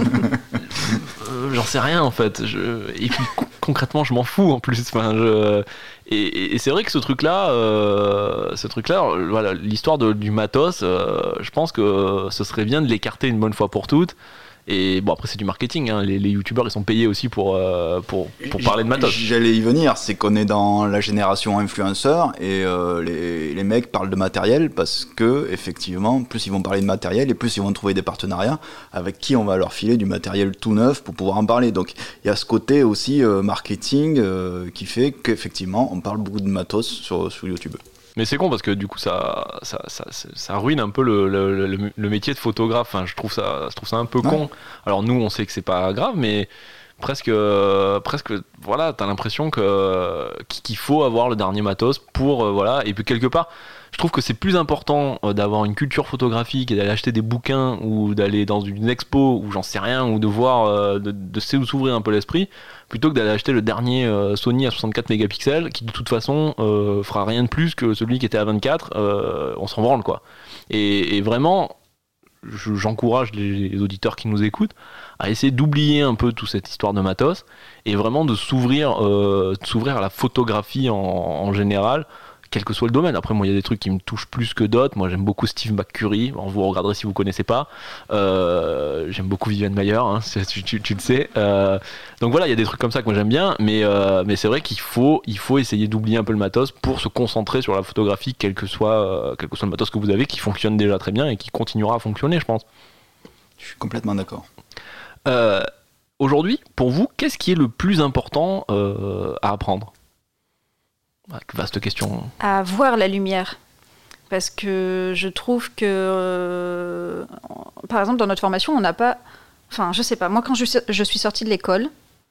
euh, J'en sais rien, en fait. Je, et puis, con- concrètement, je m'en fous, en plus. Enfin, je... Et, et, et c'est vrai que ce truc-là, euh, ce truc-là, voilà, l'histoire de, du matos, euh, je pense que ce serait bien de l'écarter une bonne fois pour toutes. Et bon, après c'est du marketing, hein. les, les youtubeurs ils sont payés aussi pour, euh, pour, pour parler de matos. J'allais y venir, c'est qu'on est dans la génération influenceur et euh, les, les mecs parlent de matériel parce que effectivement, plus ils vont parler de matériel et plus ils vont trouver des partenariats avec qui on va leur filer du matériel tout neuf pour pouvoir en parler. Donc il y a ce côté aussi euh, marketing euh, qui fait qu'effectivement on parle beaucoup de matos sur, sur YouTube. Mais c'est con parce que du coup ça, ça, ça, ça ruine un peu le, le, le, le métier de photographe. Enfin, je trouve ça, je trouve ça un peu con. Ouais. Alors nous, on sait que c'est pas grave, mais presque, euh, presque, voilà, t'as l'impression que qu'il faut avoir le dernier matos pour, euh, voilà. Et puis quelque part, je trouve que c'est plus important d'avoir une culture photographique et d'aller acheter des bouquins ou d'aller dans une expo ou j'en sais rien ou de voir, euh, de, de s'ouvrir un peu l'esprit plutôt que d'aller acheter le dernier euh, Sony à soixante-quatre mégapixels qui de toute façon euh, fera rien de plus que celui qui était à vingt-quatre. Euh, on s'en branle quoi. Et, et vraiment, je, j'encourage les, les auditeurs qui nous écoutent à essayer d'oublier un peu toute cette histoire de matos et vraiment de s'ouvrir, euh, de s'ouvrir à la photographie en, en général. Quel que soit le domaine. Après, moi, il y a des trucs qui me touchent plus que d'autres. Moi, j'aime beaucoup Steve McCurry. Alors, vous regarderez si vous connaissez pas. Euh, j'aime beaucoup Viviane Mayer, hein, tu, tu, tu le sais. Euh, donc voilà, il y a des trucs comme ça que moi j'aime bien. Mais, euh, mais c'est vrai qu'il faut, il faut essayer d'oublier un peu le matos pour se concentrer sur la photographie, quel que soit, euh, quel que soit le matos que vous avez, qui fonctionne déjà très bien et qui continuera à fonctionner, je pense. Je suis complètement d'accord. Euh, aujourd'hui, pour vous, qu'est-ce qui est le plus important euh, à apprendre ? Vaste question. À voir la lumière. Parce que je trouve que, euh, par exemple, dans notre formation, on n'a pas... Enfin, je sais pas. Moi, quand je, je suis sortie de l'école,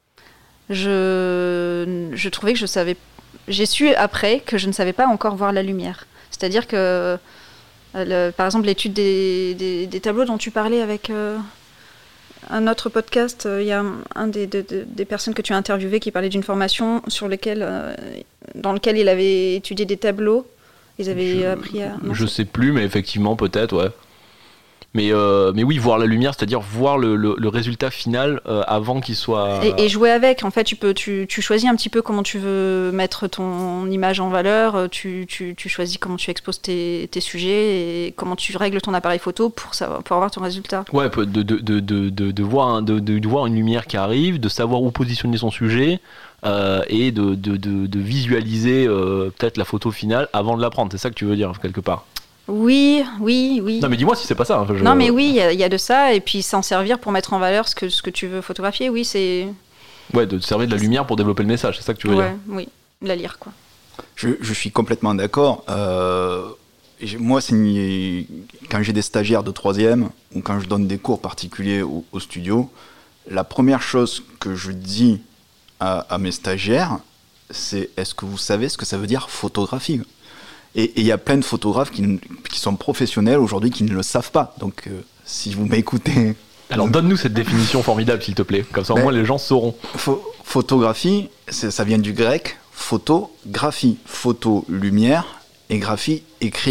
je, je trouvais que je savais... J'ai su après que je ne savais pas encore voir la lumière. C'est-à-dire que, le, par exemple, l'étude des, des, des tableaux dont tu parlais avec... Euh, un autre podcast, il euh, y a un des, de, de, des personnes que tu as interviewées qui parlait d'une formation sur lequel, euh, dans lequel il avait étudié des tableaux. Ils avaient je, appris à... Non, je sais plus, mais effectivement, peut-être, ouais. Mais, euh, mais oui, voir la lumière, c'est-à-dire voir le, le, le résultat final euh, avant qu'il soit... Et, et jouer avec, en fait, tu, peux, tu, tu choisis un petit peu comment tu veux mettre ton image en valeur, tu, tu, tu choisis comment tu exposes tes, tes sujets et comment tu règles ton appareil photo pour, savoir, pour avoir ton résultat. Ouais, de, de, de, de, de, de, voir, de, de, de voir une lumière qui arrive, de savoir où positionner son sujet euh, et de, de, de, de visualiser euh, peut-être la photo finale avant de la prendre. C'est ça que tu veux dire, quelque part. Oui, oui, oui. Non mais dis-moi si c'est pas ça. Enfin, je... Non mais oui, il y, y a de ça, et puis s'en servir pour mettre en valeur ce que, ce que tu veux photographier, oui, c'est... Ouais, de te servir de la lumière pour développer le message, c'est ça que tu veux ouais, dire. Oui, la lire, quoi. Je, je suis complètement d'accord. Euh, moi, c'est, quand j'ai des stagiaires de troisième, ou quand je donne des cours particuliers au, au studio, la première chose que je dis à, à mes stagiaires, c'est « Est-ce que vous savez ce que ça veut dire photographie ?» Et il y a plein de photographes qui, qui sont professionnels aujourd'hui qui ne le savent pas. Donc, euh, si vous m'écoutez... Alors, donne-nous cette définition formidable, s'il te plaît. Comme ça, au ben, moins, les gens sauront. Pho- photographie, c'est, ça vient du grec, photographie. Photo, lumière, et graphie, écrire.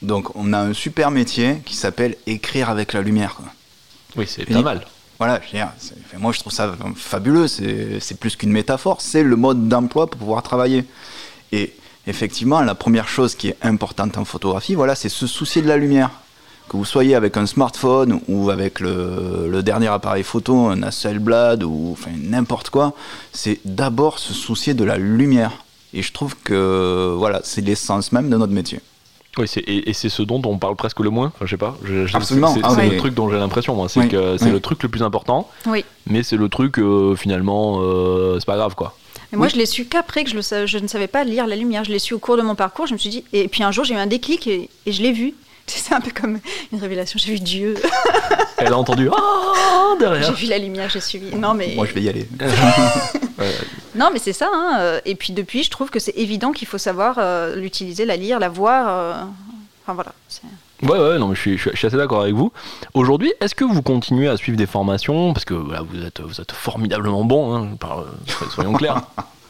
Donc on a un super métier qui s'appelle écrire avec la lumière, quoi. Oui, c'est pas mal. Voilà, je veux dire, c'est, enfin, moi je trouve ça fabuleux, c'est, c'est plus qu'une métaphore, c'est le mode d'emploi pour pouvoir travailler. Et effectivement, la première chose qui est importante en photographie, voilà, c'est se soucier de la lumière. Que vous soyez avec un smartphone ou avec le, le dernier appareil photo, un Hasselblad ou enfin, n'importe quoi, c'est d'abord se soucier de la lumière. Et je trouve que voilà, c'est l'essence même de notre métier. Oui, c'est, et, et c'est ce dont on parle presque le moins. Enfin, je sais pas. Je, je, Absolument. C'est, ah, c'est oui. le truc dont j'ai l'impression, moi. C'est oui. que c'est oui. le truc le plus important. Oui. Mais c'est le truc, euh, finalement, euh, c'est pas grave, quoi. Mais moi, oui. je l'ai su qu'après que je, le, je ne savais pas lire la lumière. Je l'ai su au cours de mon parcours. Je me suis dit. Et puis un jour, j'ai eu un déclic et, et je l'ai vu. C'est un peu comme une révélation. J'ai vu Dieu. Elle a entendu ah derrière. J'ai vu la lumière, j'ai suivi. Non, mais. Moi, je vais y aller. ouais. Non, mais c'est ça. Hein. Et puis depuis, je trouve que c'est évident qu'il faut savoir euh, l'utiliser, la lire, la voir. Euh... Enfin voilà. C'est... Ouais, ouais, non, mais je suis, je suis assez d'accord avec vous. Aujourd'hui, est-ce que vous continuez à suivre des formations ? Parce que voilà, vous êtes, vous êtes formidablement bon, hein, par, soyons clairs.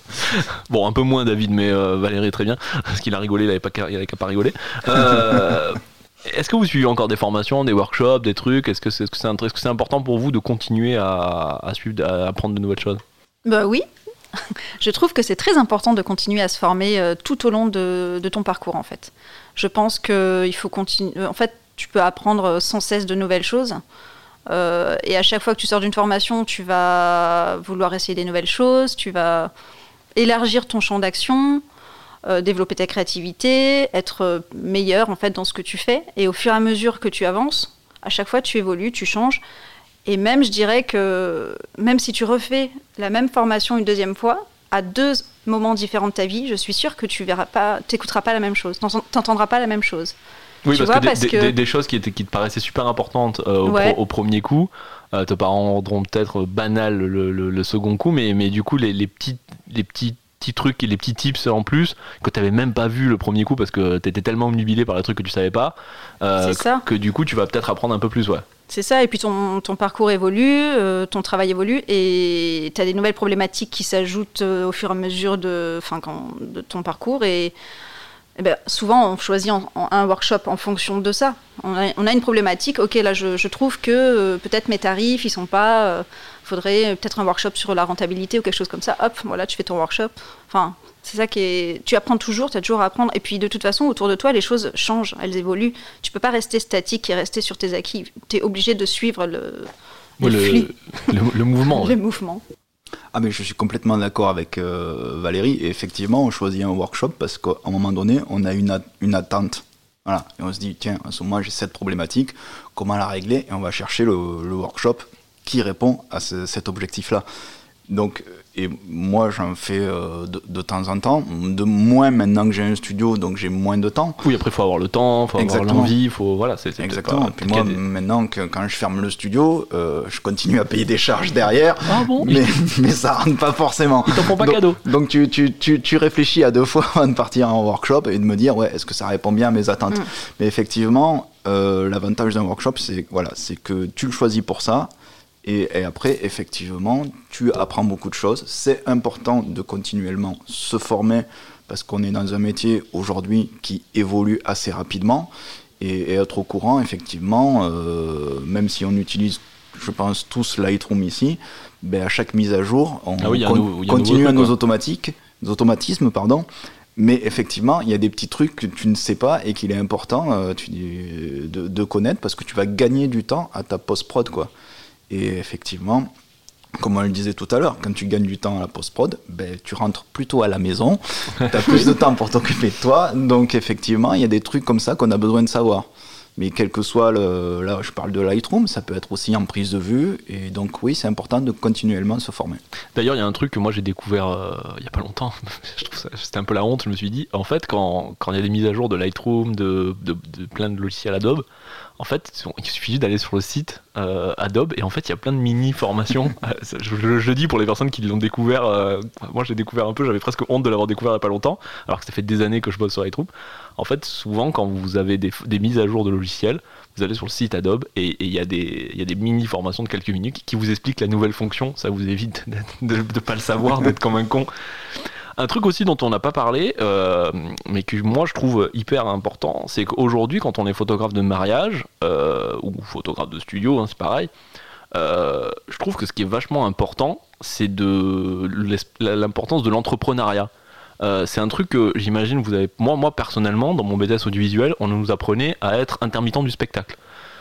Bon, un peu moins David, mais euh, Valérie très bien, parce qu'il a rigolé, il n'avait pas qu'à, il avait qu'à pas rigoler. Euh, est-ce que vous suivez encore des formations, des workshops, des trucs ? Est-ce que c'est, est-ce que c'est, est-ce que c'est important pour vous de continuer à, à suivre, à apprendre de nouvelles choses ? Bah oui. Je trouve que c'est très important de continuer à se former euh, tout au long de, de ton parcours, en fait. Je pense qu'il faut continuer. En fait, tu peux apprendre sans cesse de nouvelles choses. Euh, et à chaque fois que tu sors d'une formation, tu vas vouloir essayer des nouvelles choses, tu vas élargir ton champ d'action, euh, développer ta créativité, être meilleur, en fait, dans ce que tu fais. Et au fur et à mesure que tu avances, à chaque fois, tu évolues, tu changes. Et même, je dirais que même si tu refais la même formation une deuxième fois, à deux moments différents de ta vie, je suis sûre que tu verras pas, t'écouteras pas la même chose, t'entendras pas la même chose. Oui, tu parce, vois, que, parce des, que des, des choses qui, étaient, qui te paraissaient super importantes euh, au, ouais. pro, au premier coup euh, te paraîtront peut-être banales le, le, le second coup, mais, mais du coup, les, les, petits, les petits, petits trucs et les petits tips en plus que tu n'avais même pas vu le premier coup parce que tu étais tellement omnubilé par les trucs que tu savais pas euh, que, que du coup, tu vas peut-être apprendre un peu plus. Ouais. C'est ça, et puis ton, ton parcours évolue, euh, ton travail évolue, et tu as des nouvelles problématiques qui s'ajoutent euh, au fur et à mesure de, quand, de ton parcours. Et, et ben, souvent, on choisit en, en, un workshop en fonction de ça. On a, on a une problématique, ok, là, je, je trouve que euh, peut-être mes tarifs, ils sont pas... Euh, faudrait peut-être un workshop sur la rentabilité ou quelque chose comme ça. Hop, voilà, tu fais ton workshop. Enfin... C'est ça qui est... Tu apprends toujours, tu as toujours à apprendre. Et puis, de toute façon, autour de toi, les choses changent, elles évoluent. Tu peux pas rester statique et rester sur tes acquis. Tu es obligé de suivre le, le, le flux. Le, le mouvement. le mouvement. Ah, mais je suis complètement d'accord avec euh, Valérie. Et effectivement, on choisit un workshop parce qu'à un moment donné, on a une, a- une attente. Voilà. Et on se dit, tiens, en ce moment, j'ai cette problématique. Comment la régler ? Et on va chercher le, le workshop qui répond à ce, cet objectif-là. Donc, et moi j'en fais euh, de, de temps en temps, de moins maintenant que j'ai un studio, donc j'ai moins de temps. Oui, après il faut avoir le temps, il faut Exactement. avoir l'envie, faut voilà, c'est, c'est exactement. Pas, Puis moi des... maintenant que quand je ferme le studio, euh, je continue à payer des charges derrière, ah bon mais mais ça rentre pas forcément. Ils t'en font pas donc, cadeau. Donc tu tu tu tu réfléchis à deux fois avant de partir en workshop et de me dire ouais est-ce que ça répond bien à mes attentes. Mm. Mais effectivement, euh, l'avantage d'un workshop c'est voilà c'est que tu le choisis pour ça. Et, et après, effectivement, tu apprends beaucoup de choses. C'est important de continuellement se former parce qu'on est dans un métier aujourd'hui qui évolue assez rapidement et, et être au courant, effectivement, euh, même si on utilise, je pense, tous Lightroom ici, ben à chaque mise à jour, on ah oui, con- nou- continue à nos nos automatiques, nos automatismes, pardon. Mais effectivement, il y a des petits trucs que tu ne sais pas et qu'il est important euh, tu, de, de connaître parce que tu vas gagner du temps à ta post-prod, quoi. Et effectivement, comme on le disait tout à l'heure, quand tu gagnes du temps à la post-prod, ben, tu rentres plutôt à la maison, tu as plus de temps pour t'occuper de toi, donc effectivement, il y a des trucs comme ça qu'on a besoin de savoir. Mais quel que soit, le, là je parle de Lightroom, ça peut être aussi en prise de vue, et donc oui, c'est important de continuellement se former. D'ailleurs, il y a un truc que moi j'ai découvert euh, il n'y a pas longtemps, je trouve ça, c'était un peu la honte, je me suis dit, en fait, quand, quand il y a des mises à jour de Lightroom, de, de, de plein de logiciels Adobe, en fait, il suffit juste d'aller sur le site euh, Adobe et en fait, il y a plein de mini-formations. je, je, je dis pour les personnes qui l'ont découvert, euh, moi j'ai découvert un peu, j'avais presque honte de l'avoir découvert il n'y a pas longtemps, alors que ça fait des années que je bosse sur Lightroom. En fait, souvent, quand vous avez des, des mises à jour de logiciels, vous allez sur le site Adobe et il y a des, y a des mini-formations de quelques minutes qui vous expliquent la nouvelle fonction. Ça vous évite de ne pas le savoir, d'être comme un con. Un truc aussi dont on n'a pas parlé, euh, mais que moi je trouve hyper important, c'est qu'aujourd'hui, quand on est photographe de mariage, euh, ou photographe de studio, hein, c'est pareil, euh, je trouve que ce qui est vachement important, c'est de l'importance de l'entrepreneuriat. Euh, c'est un truc que j'imagine vous avez. Moi, moi personnellement, dans mon B T S audiovisuel, on nous apprenait à être intermittent du spectacle.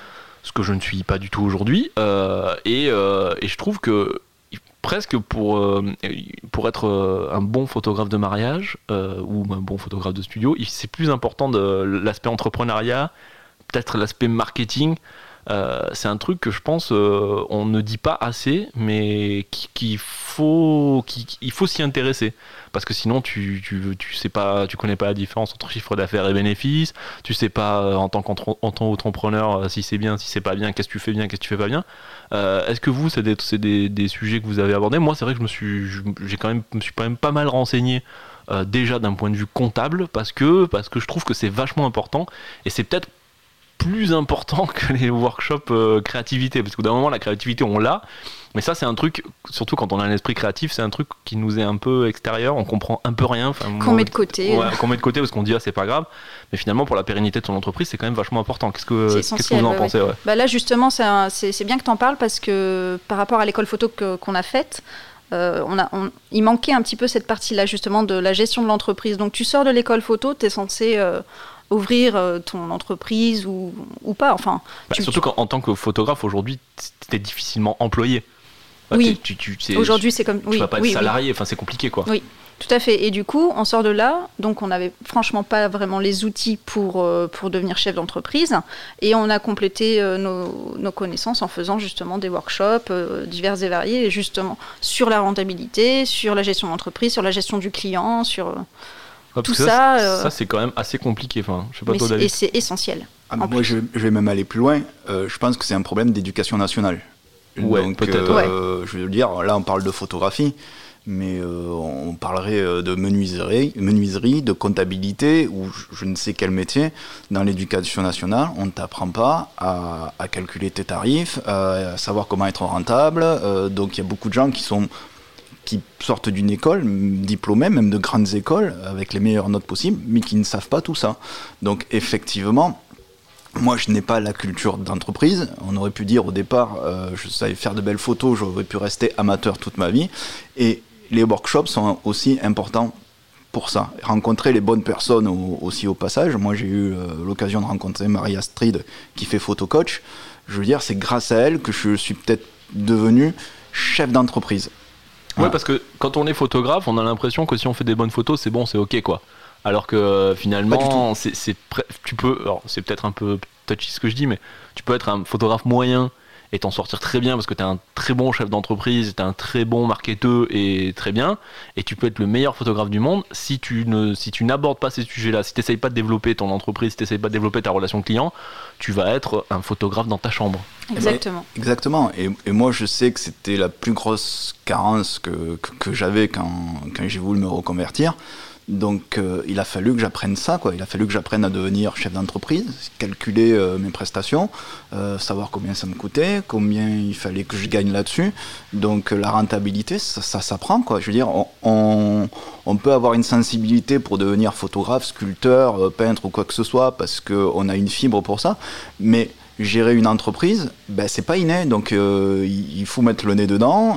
Ce que je ne suis pas du tout aujourd'hui. Euh, et, euh, et je trouve que presque pour, euh, pour être un bon photographe de mariage euh, ou un bon photographe de studio, c'est plus important de l'aspect entrepreneuriat, peut-être l'aspect marketing. Euh, c'est un truc que je pense euh, on ne dit pas assez, mais qu'il faut, qu'il faut s'y intéresser, parce que sinon tu, tu, tu sais pas, tu connais pas la différence entre chiffre d'affaires et bénéfices, tu sais pas euh, en tant qu'entrepreneur euh, si c'est bien, si c'est pas bien, qu'est-ce que tu fais bien, qu'est-ce que tu fais pas bien. Euh, est-ce que vous, c'est des, c'est des, des sujets que vous avez abordés? Moi, c'est vrai que je me suis, j'ai quand même, me suis quand même pas mal renseigné. Euh, déjà d'un point de vue comptable, parce que, parce que je trouve que c'est vachement important, et c'est peut-être plus important que les workshops euh, créativité, parce qu'au d'un moment la créativité on l'a, mais ça c'est un truc, surtout quand on a un esprit créatif, c'est un truc qui nous est un peu extérieur, on comprend un peu rien, qu'on moi, met de côté, ouais, qu'on met de côté parce qu'on dit ah c'est pas grave, mais finalement pour la pérennité de ton entreprise c'est quand même vachement important. Qu'est-ce que, qu'est-ce que vous en ouais, pensez ouais. Ouais. Bah là justement c'est, un, c'est, c'est bien que t'en parles, parce que par rapport à l'école photo que, qu'on a faite, Euh, on a, on, il manquait un petit peu cette partie-là justement de la gestion de l'entreprise. Donc tu sors de l'école photo, tu es censé euh, ouvrir euh, ton entreprise ou, ou pas. Enfin, bah, tu, surtout qu'en tant que photographe aujourd'hui, tu es difficilement employé. Bah, oui, tu, tu, c'est, aujourd'hui c'est comme... Tu oui, vas pas être oui, salarié, oui. Enfin, c'est compliqué quoi. Oui. Tout à fait. Et du coup, on sort de là. Donc, on n'avait franchement pas vraiment les outils pour, euh, pour devenir chef d'entreprise. Et on a complété euh, nos, nos connaissances en faisant justement des workshops euh, divers et variés, et justement sur la rentabilité, sur la gestion d'entreprise, sur la gestion du client, sur euh, ouais, tout ça. Ça, euh... ça, c'est quand même assez compliqué. Enfin, je sais pas Mais toi, c'est, David. et c'est essentiel. Ah, moi, je, je vais même aller plus loin. Euh, je pense que c'est un problème d'éducation nationale. Ouais, Donc, peut-être. Euh, ouais. Je veux dire, là, on parle de photographie. Mais euh, on parlerait de menuiserie, menuiserie, de comptabilité ou je ne sais quel métier. Dans l'éducation nationale, on ne t'apprend pas à, à calculer tes tarifs, à savoir comment être rentable. Euh, donc il y a beaucoup de gens qui, sont, qui sortent d'une école, diplômés, même de grandes écoles, avec les meilleures notes possibles, mais qui ne savent pas tout ça. Donc effectivement, moi, je n'ai pas la culture d'entreprise. On aurait pu dire au départ, euh, je savais faire de belles photos, j'aurais pu rester amateur toute ma vie. Et les workshops sont aussi importants pour ça. Rencontrer les bonnes personnes au, aussi au passage. Moi, j'ai eu euh, l'occasion de rencontrer Marie Astrid qui fait photo coach. Je veux dire, c'est grâce à elle que je suis peut-être devenu chef d'entreprise. Ouais, ouais, parce que quand on est photographe, on a l'impression que si on fait des bonnes photos, c'est bon, c'est ok, quoi. Alors que euh, finalement, c'est, c'est pré- tu peux, alors c'est peut-être un peu touchy ce que je dis, mais tu peux être un photographe moyen et t'en sortir très bien parce que t'es un très bon chef d'entreprise, t'es un très bon marketeur et très bien, et tu peux être le meilleur photographe du monde si tu ne, si tu n'abordes pas ces sujets-là, si t'essayes pas de développer ton entreprise, si t'essayes pas de développer ta relation client, tu vas être un photographe dans ta chambre. Exactement. Et, exactement. Et, et moi, je sais que c'était la plus grosse carence que, que, que j'avais quand, quand j'ai voulu me reconvertir. Donc euh, il a fallu que j'apprenne ça, quoi. Il a fallu que j'apprenne à devenir chef d'entreprise, calculer euh, mes prestations, euh, savoir combien ça me coûtait, combien il fallait que je gagne là-dessus. Donc euh, la rentabilité, ça, ça s'apprend, quoi. Je veux dire, on, on, on peut avoir une sensibilité pour devenir photographe, sculpteur, euh, peintre ou quoi que ce soit, parce qu'on a une fibre pour ça, mais gérer une entreprise, ben, c'est pas inné, donc euh, il faut mettre le nez dedans,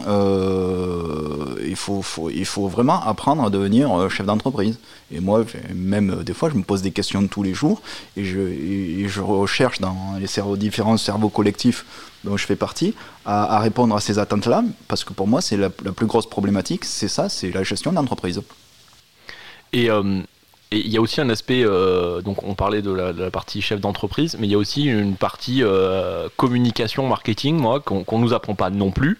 euh, il, faut, faut, il faut vraiment apprendre à devenir chef d'entreprise. Et moi, même des fois, je me pose des questions de tous les jours, et je, et je recherche dans les cerveaux, différents cerveaux collectifs dont je fais partie, à, à répondre à ces attentes-là, parce que pour moi, c'est la, la plus grosse problématique, c'est ça, c'est la gestion d'entreprise. Et... Euh... Et il y a aussi un aspect, euh, donc on parlait de la, de la partie chef d'entreprise, mais il y a aussi une partie euh, communication, marketing, moi, qu'on, qu'on nous apprend pas non plus,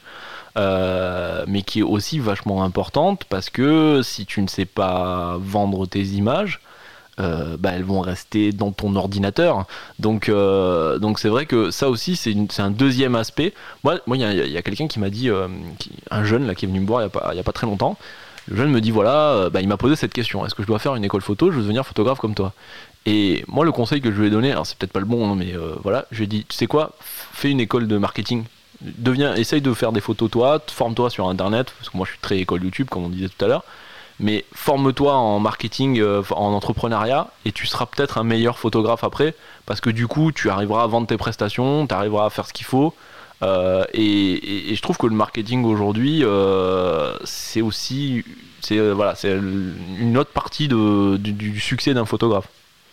euh, mais qui est aussi vachement importante, parce que si tu ne sais pas vendre tes images, euh, bah, elles vont rester dans ton ordinateur. Donc, euh, donc c'est vrai que ça aussi, c'est, une, c'est un deuxième aspect. Moi, il moi, y, y a quelqu'un qui m'a dit, euh, qui, un jeune là, qui est venu me voir il n'y a, a pas très longtemps. Le jeune me dit voilà, bah, il m'a posé cette question, est-ce que je dois faire une école photo, je veux devenir photographe comme toi? Et moi le conseil que je lui ai donné, alors c'est peut-être pas le bon, hein, mais euh, voilà, je lui ai dit, tu sais quoi, fais une école de marketing, deviens, essaye de faire des photos toi, forme-toi sur internet, parce que moi je suis très école YouTube comme on disait tout à l'heure, mais forme-toi en marketing, euh, en entrepreneuriat, et tu seras peut-être un meilleur photographe après, parce que du coup, tu arriveras à vendre tes prestations, tu arriveras à faire ce qu'il faut. Euh, et, et, et je trouve que le marketing aujourd'hui, euh, c'est aussi, c'est euh, voilà, c'est une autre partie de, du, du succès d'un photographe.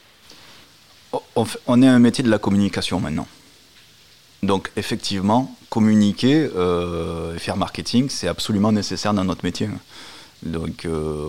On, fait, on est un métier de la communication maintenant. Donc effectivement, communiquer euh, et faire marketing, c'est absolument nécessaire dans notre métier. Donc il euh,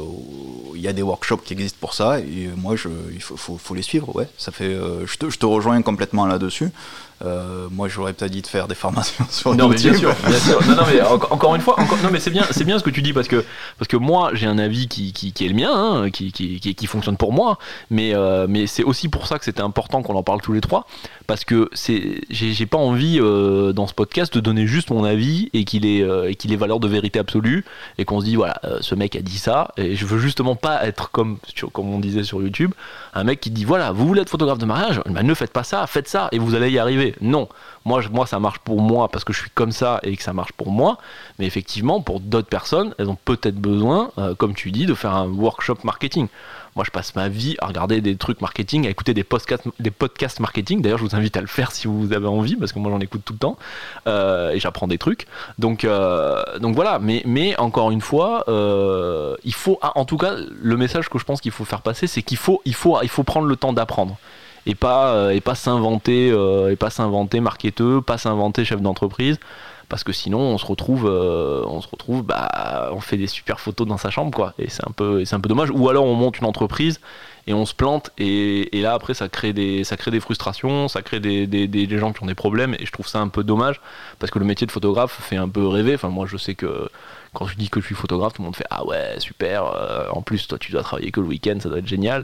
y a des workshops qui existent pour ça et moi je, il faut, faut, faut les suivre. Ouais. Ça fait, euh, je, te, je te rejoins complètement là-dessus. Euh, moi j'aurais peut-être dit de faire des formations sur non, YouTube. Mais bien sûr, bien sûr. Non, non, mais encore, encore une fois, encore, non mais c'est bien, c'est bien ce que tu dis parce que parce que moi j'ai un avis qui, qui, qui est le mien, hein, qui, qui, qui, qui fonctionne pour moi, mais euh, mais c'est aussi pour ça que c'était important qu'on en parle tous les trois parce que c'est j'ai, j'ai pas envie euh, dans ce podcast de donner juste mon avis et qu'il ait euh, et qu'il ait valeur de vérité absolue et qu'on se dit voilà euh, ce mec a dit ça et je veux justement pas être comme comme on disait sur YouTube un mec qui dit voilà vous voulez être photographe de mariage, ben, ne faites pas ça, faites ça et vous allez y arriver. Non, moi, je, moi ça marche pour moi parce que je suis comme ça et que ça marche pour moi, mais effectivement pour d'autres personnes elles ont peut-être besoin euh, comme tu dis de faire un workshop marketing. Moi je passe ma vie à regarder des trucs marketing, à écouter des podcasts, des podcasts marketing, d'ailleurs je vous invite à le faire si vous avez envie parce que moi j'en écoute tout le temps euh, et j'apprends des trucs donc, euh, donc voilà, mais, mais encore une fois euh, il faut, en tout cas le message que je pense qu'il faut faire passer c'est qu'il faut, il faut, il faut prendre le temps d'apprendre et pas, euh, et pas s'inventer euh, et pas s'inventer marketeur, pas s'inventer chef d'entreprise parce que sinon on se retrouve euh, on se retrouve bah on fait des super photos dans sa chambre quoi et c'est un peu c'est un peu dommage ou alors on monte une entreprise et on se plante et, et là après ça crée des ça crée des frustrations, ça crée des, des, des, des gens qui ont des problèmes et je trouve ça un peu dommage parce que le métier de photographe fait un peu rêver. Enfin moi je sais que quand je dis que je suis photographe tout le monde fait ah ouais super euh, en plus toi tu dois travailler que le week-end ça doit être génial.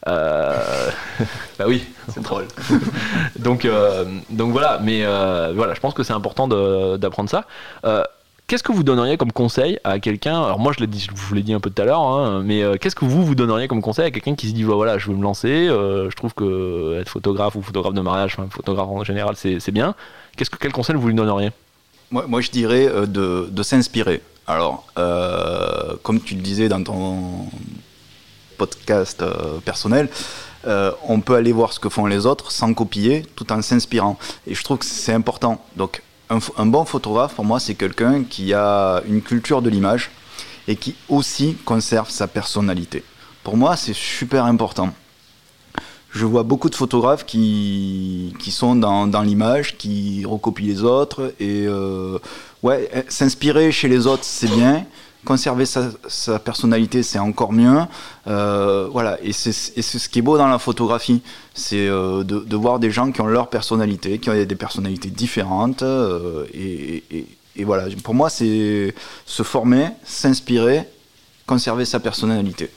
Euh... bah oui, c'est drôle. donc, euh, donc voilà, mais euh, voilà, je pense que c'est important de, d'apprendre ça. Euh, qu'est-ce que vous donneriez comme conseil à quelqu'un ? Alors moi, je l'ai dit, je vous l'ai dit un peu tout à l'heure, hein, mais euh, qu'est-ce que vous vous donneriez comme conseil à quelqu'un qui se dit bah, voilà, je veux me lancer, euh, je trouve que être photographe ou photographe de mariage, enfin photographe en général, c'est, c'est bien. Qu'est-ce que quel conseil vous lui donneriez ? Moi, moi, je dirais euh, de, de s'inspirer. Alors, euh, comme tu le disais dans ton podcast euh, personnel, euh, on peut aller voir ce que font les autres sans copier, tout en s'inspirant. Et je trouve que c'est important. Donc, un, un bon photographe, pour moi, c'est quelqu'un qui a une culture de l'image et qui aussi conserve sa personnalité. Pour moi, c'est super important. Je vois beaucoup de photographes qui, qui sont dans, dans l'image, qui recopient les autres. Et euh, ouais, s'inspirer chez les autres, c'est bien. Conserver sa, sa personnalité, c'est encore mieux. Euh, voilà, et c'est, et c'est ce qui est beau dans la photographie, c'est euh, de, de voir des gens qui ont leur personnalité, qui ont des personnalités différentes. Euh, et, et, et voilà, pour moi, c'est se former, s'inspirer, conserver sa personnalité.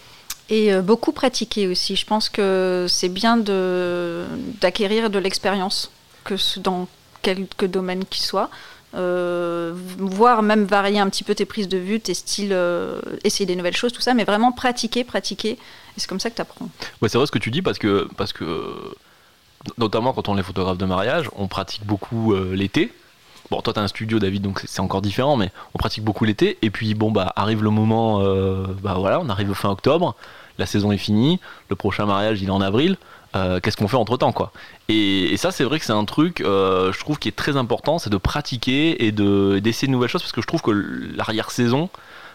Et euh, beaucoup pratiquer aussi. Je pense que c'est bien de, d'acquérir de l'expérience, que dans quelque domaine qu'il soit. Euh, voire même varier un petit peu tes prises de vue, tes styles, euh, essayer des nouvelles choses, tout ça, mais vraiment pratiquer, pratiquer, et c'est comme ça que tu apprends. Ouais, c'est vrai ce que tu dis, parce que, parce que notamment quand on est photographe de mariage, on pratique beaucoup euh, l'été. Bon, toi, tu as un studio, David, donc c'est encore différent, mais on pratique beaucoup l'été, et puis bon, bah, arrive le moment, euh, bah voilà, on arrive fin octobre, la saison est finie, le prochain mariage, il est en avril. Euh, qu'est-ce qu'on fait entre temps quoi et, et ça c'est vrai que c'est un truc euh, je trouve qui est très important, c'est de pratiquer et de, d'essayer de nouvelles choses parce que je trouve que l'arrière-saison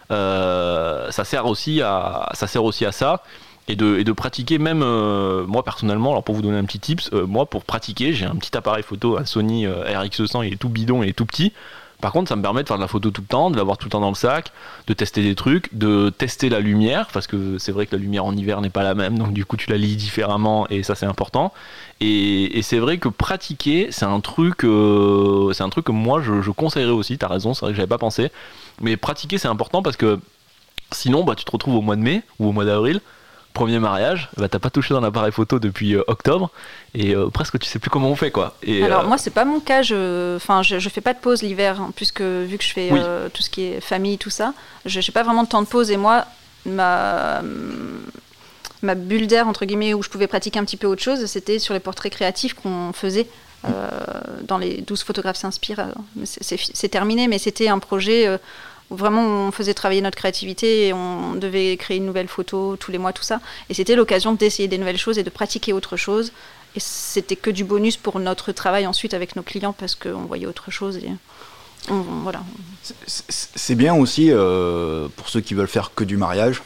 euh, ça sert aussi à ça sert aussi à ça et de, et de pratiquer même euh, moi personnellement, alors pour vous donner un petit tips, euh, moi pour pratiquer j'ai un petit appareil photo, un Sony euh, R X cent, il est tout bidon, il est tout petit. Par contre, ça me permet de faire de la photo tout le temps, de l'avoir tout le temps dans le sac, de tester des trucs, de tester la lumière, parce que c'est vrai que la lumière en hiver n'est pas la même, donc du coup tu la lis différemment, et ça c'est important. Et, et c'est vrai que pratiquer, c'est un truc, euh, c'est un truc que moi je, je conseillerais aussi. T'as raison, c'est vrai que j'avais pas pensé, mais pratiquer c'est important parce que sinon, bah, tu te retrouves au mois de mai ou au mois d'avril. Premier mariage, bah, t'as pas touché dans l'appareil photo depuis euh, octobre et euh, presque tu sais plus comment on fait quoi. Et, Alors euh... moi c'est pas mon cas, je, enfin je, je fais pas de pause l'hiver hein, puisque vu que je fais oui. euh, tout ce qui est famille tout ça, je j'ai pas vraiment de temps de pause et moi ma ma bulle d'air entre guillemets où je pouvais pratiquer un petit peu autre chose, c'était sur les portraits créatifs qu'on faisait euh, dans les douze photographes s'inspirent. C'est, c'est, c'est terminé mais c'était un projet. Euh, où vraiment on faisait travailler notre créativité et on devait créer une nouvelle photo tous les mois, tout ça. Et c'était l'occasion d'essayer des nouvelles choses et de pratiquer autre chose. Et c'était que du bonus pour notre travail ensuite avec nos clients parce qu'on voyait autre chose. Et on, voilà. C'est, c'est bien aussi, euh, pour ceux qui veulent faire que du mariage,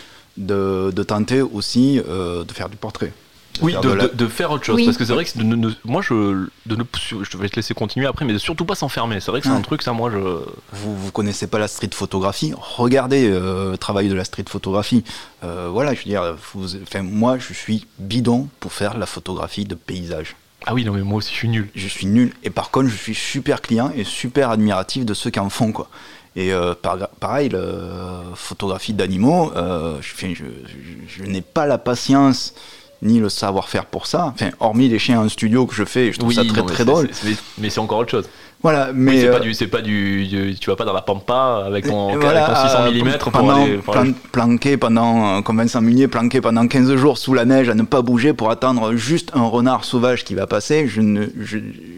de, de tenter aussi euh, de faire du portrait. De oui, faire de, de, la... de, de faire autre chose. Oui. Parce que c'est vrai que de, de, de, moi, je, de ne, je vais te laisser continuer après, mais de surtout pas s'enfermer. C'est vrai que c'est ouais. un truc, ça, moi, je... Vous vous connaissez pas la street photographie, regardez euh, le travail de la street photographie. Euh, voilà, je veux dire, vous, enfin, moi, je suis bidon pour faire la photographie de paysage. Ah oui, non, mais moi aussi, je suis nul. Je suis nul. Et par contre, je suis super client et super admiratif de ceux qui en font, quoi. Et euh, par, pareil, la photographie d'animaux, euh, je, je, je, je n'ai pas la patience ni le savoir-faire pour ça, enfin, hormis les chiens en studio que je fais, et je trouve oui, ça très non, très drôle. C'est, c'est, mais c'est encore autre chose. Voilà, mais oui, c'est, euh, pas du, c'est pas du, du, tu vas pas dans la pampa avec ton, voilà, avec ton six cents millimètres pour aller, pour plan, planqué pendant, comme Vincent Munier, planqué pendant quinze jours sous la neige à ne pas bouger pour attendre juste un renard sauvage qui va passer. Je ne, je,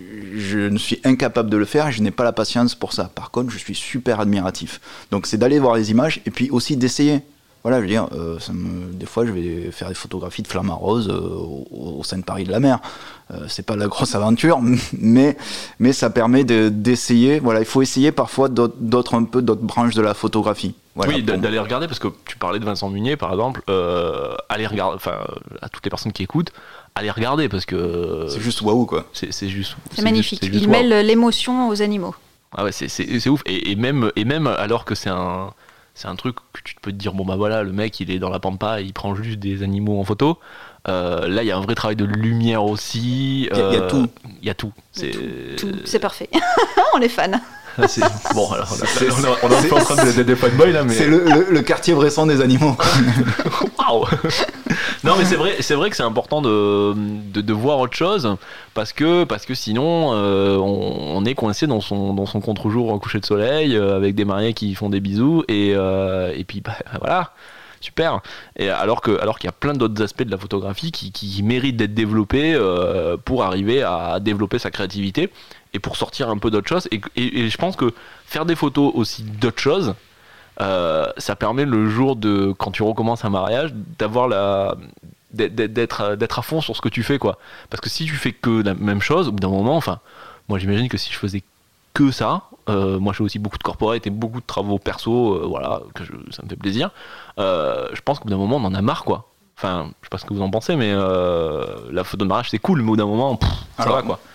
je ne suis incapable de le faire, je n'ai pas la patience pour ça. Par contre, je suis super admiratif. Donc c'est d'aller voir les images et puis aussi d'essayer. Voilà, je veux dire, euh, ça me, des fois, je vais faire des photographies de flammes roses euh, au, au sein de Paris de la Mer. Euh, c'est pas de la grosse aventure, mais, mais ça permet de, d'essayer. Voilà, il faut essayer parfois d'autres, d'autres, un peu d'autres branches de la photographie. Voilà, oui, d'aller regarder, parce que tu parlais de Vincent Munier, par exemple, euh, aller regarder, enfin, à toutes les personnes qui écoutent, allez regarder, parce que... C'est juste waouh, quoi. C'est, c'est juste... C'est, c'est magnifique. Juste, c'est juste il wow. mêle l'émotion aux animaux. Ah ouais, c'est, c'est, c'est ouf. Et, et, même, et même alors que c'est un... C'est un truc que tu peux te dire, bon bah voilà, le mec il est dans la pampa, il prend juste des animaux en photo. Euh, là il y a un vrai travail de lumière aussi. Il y, euh, y a tout. Il y a tout. C'est, tout, tout. C'est parfait. On est fan. C'est... Bon, alors on, a, c'est, on, a, on est un peu en train de des fanboys là, mais. C'est le, le, le quartier Bresson des animaux. Waouh. Non, mais c'est vrai, c'est vrai que c'est important de, de, de voir autre chose parce que, parce que sinon, euh, on, on est coincé dans son, dans son contre-jour en coucher de soleil euh, avec des mariés qui font des bisous et, euh, et puis bah, voilà. Super. Et alors que, alors qu'il y a plein d'autres aspects de la photographie qui, qui méritent d'être développés euh, pour arriver à développer sa créativité et pour sortir un peu d'autres choses. Et, et, et je pense que faire des photos aussi d'autres choses, euh, ça permet le jour de quand tu recommences un mariage d'avoir la d'être d'être à fond sur ce que tu fais, quoi. Parce que si tu fais que la même chose, au bout d'un moment, enfin, moi j'imagine que si je faisais que ça. Euh, moi je fais aussi beaucoup de corporate et beaucoup de travaux perso, euh, voilà, que je, ça me fait plaisir. Euh, je pense qu'au bout d'un moment on en a marre, quoi. Enfin, je sais pas ce que vous en pensez, mais euh, la photo de mariage c'est cool, mais au bout d'un moment, pff, ça Alors, va, quoi.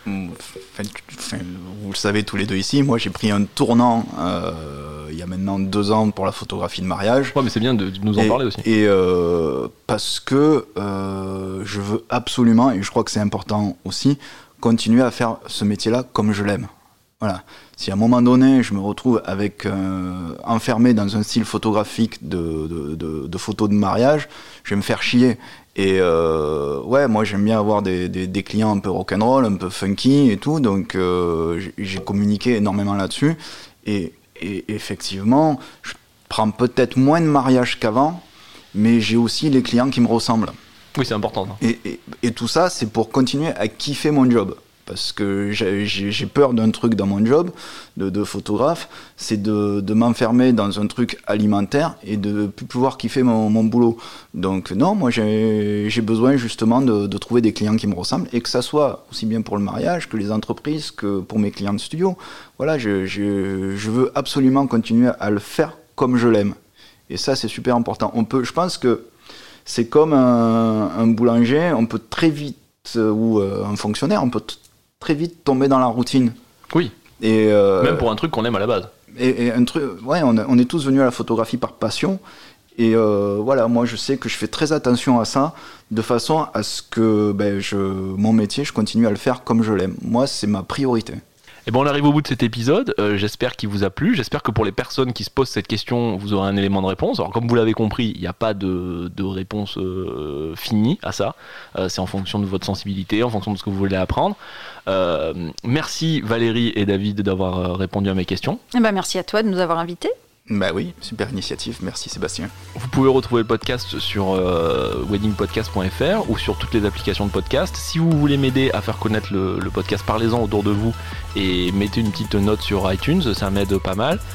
Enfin, vous le savez tous les deux ici, moi j'ai pris un tournant euh, il y a maintenant deux ans pour la photographie de mariage. Ouais, mais c'est bien de, de nous en et, parler aussi. Et euh, parce que euh, je veux absolument, et je crois que c'est important aussi, continuer à faire ce métier-là comme je l'aime. Voilà. Si à un moment donné, je me retrouve avec euh, enfermé dans un style photographique de, de, de, de photos de mariage, je vais me faire chier. Et euh, ouais, moi j'aime bien avoir des, des, des clients un peu rock'n'roll, un peu funky et tout, donc euh, j'ai, j'ai communiqué énormément là-dessus. Et, et effectivement, je prends peut-être moins de mariages qu'avant, mais j'ai aussi les clients qui me ressemblent. Oui, c'est important. Et, et, et tout ça, c'est pour continuer à kiffer mon job. Parce que j'ai, j'ai peur d'un truc dans mon job de, de photographe, c'est de, de m'enfermer dans un truc alimentaire et de ne plus pouvoir kiffer mon, mon boulot. Donc non, moi j'ai, j'ai besoin justement de, de trouver des clients qui me ressemblent et que ça soit aussi bien pour le mariage que les entreprises que pour mes clients de studio. Voilà, je, je, je veux absolument continuer à le faire comme je l'aime. Et ça, c'est super important. On peut, je pense que c'est comme un, un boulanger, on peut très vite, ou euh, un fonctionnaire, on peut t- très vite tomber dans la routine. Oui. Et euh, même pour un truc qu'on aime à la base. Et, et un truc, ouais, on, a, on est tous venus à la photographie par passion. Et euh, voilà, moi je sais que je fais très attention à ça, de façon à ce que ben, je, mon métier, je continue à le faire comme je l'aime. Moi, c'est ma priorité. Et bon, on arrive au bout de cet épisode. Euh, j'espère qu'il vous a plu. J'espère que pour les personnes qui se posent cette question, vous aurez un élément de réponse. Alors, comme vous l'avez compris, il n'y a pas de, de réponse euh, finie à ça. Euh, c'est en fonction de votre sensibilité, en fonction de ce que vous voulez apprendre. Euh, merci Valérie et David d'avoir répondu à mes questions. Et ben, merci à toi de nous avoir invités. Bah oui, super initiative, merci Sébastien. Vous pouvez retrouver le podcast sur euh, wedding podcast point f r ou sur toutes les applications de podcast. Si vous voulez m'aider à faire connaître le, le podcast, parlez-en autour de vous et mettez une petite note sur iTunes, ça m'aide pas mal.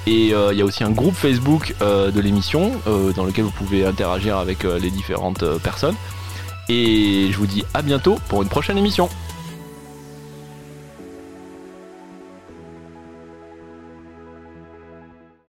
Et il euh, y a aussi un groupe Facebook euh, de l'émission euh, dans lequel vous pouvez interagir avec euh, les différentes euh, personnes. Et je vous dis à bientôt pour une prochaine émission.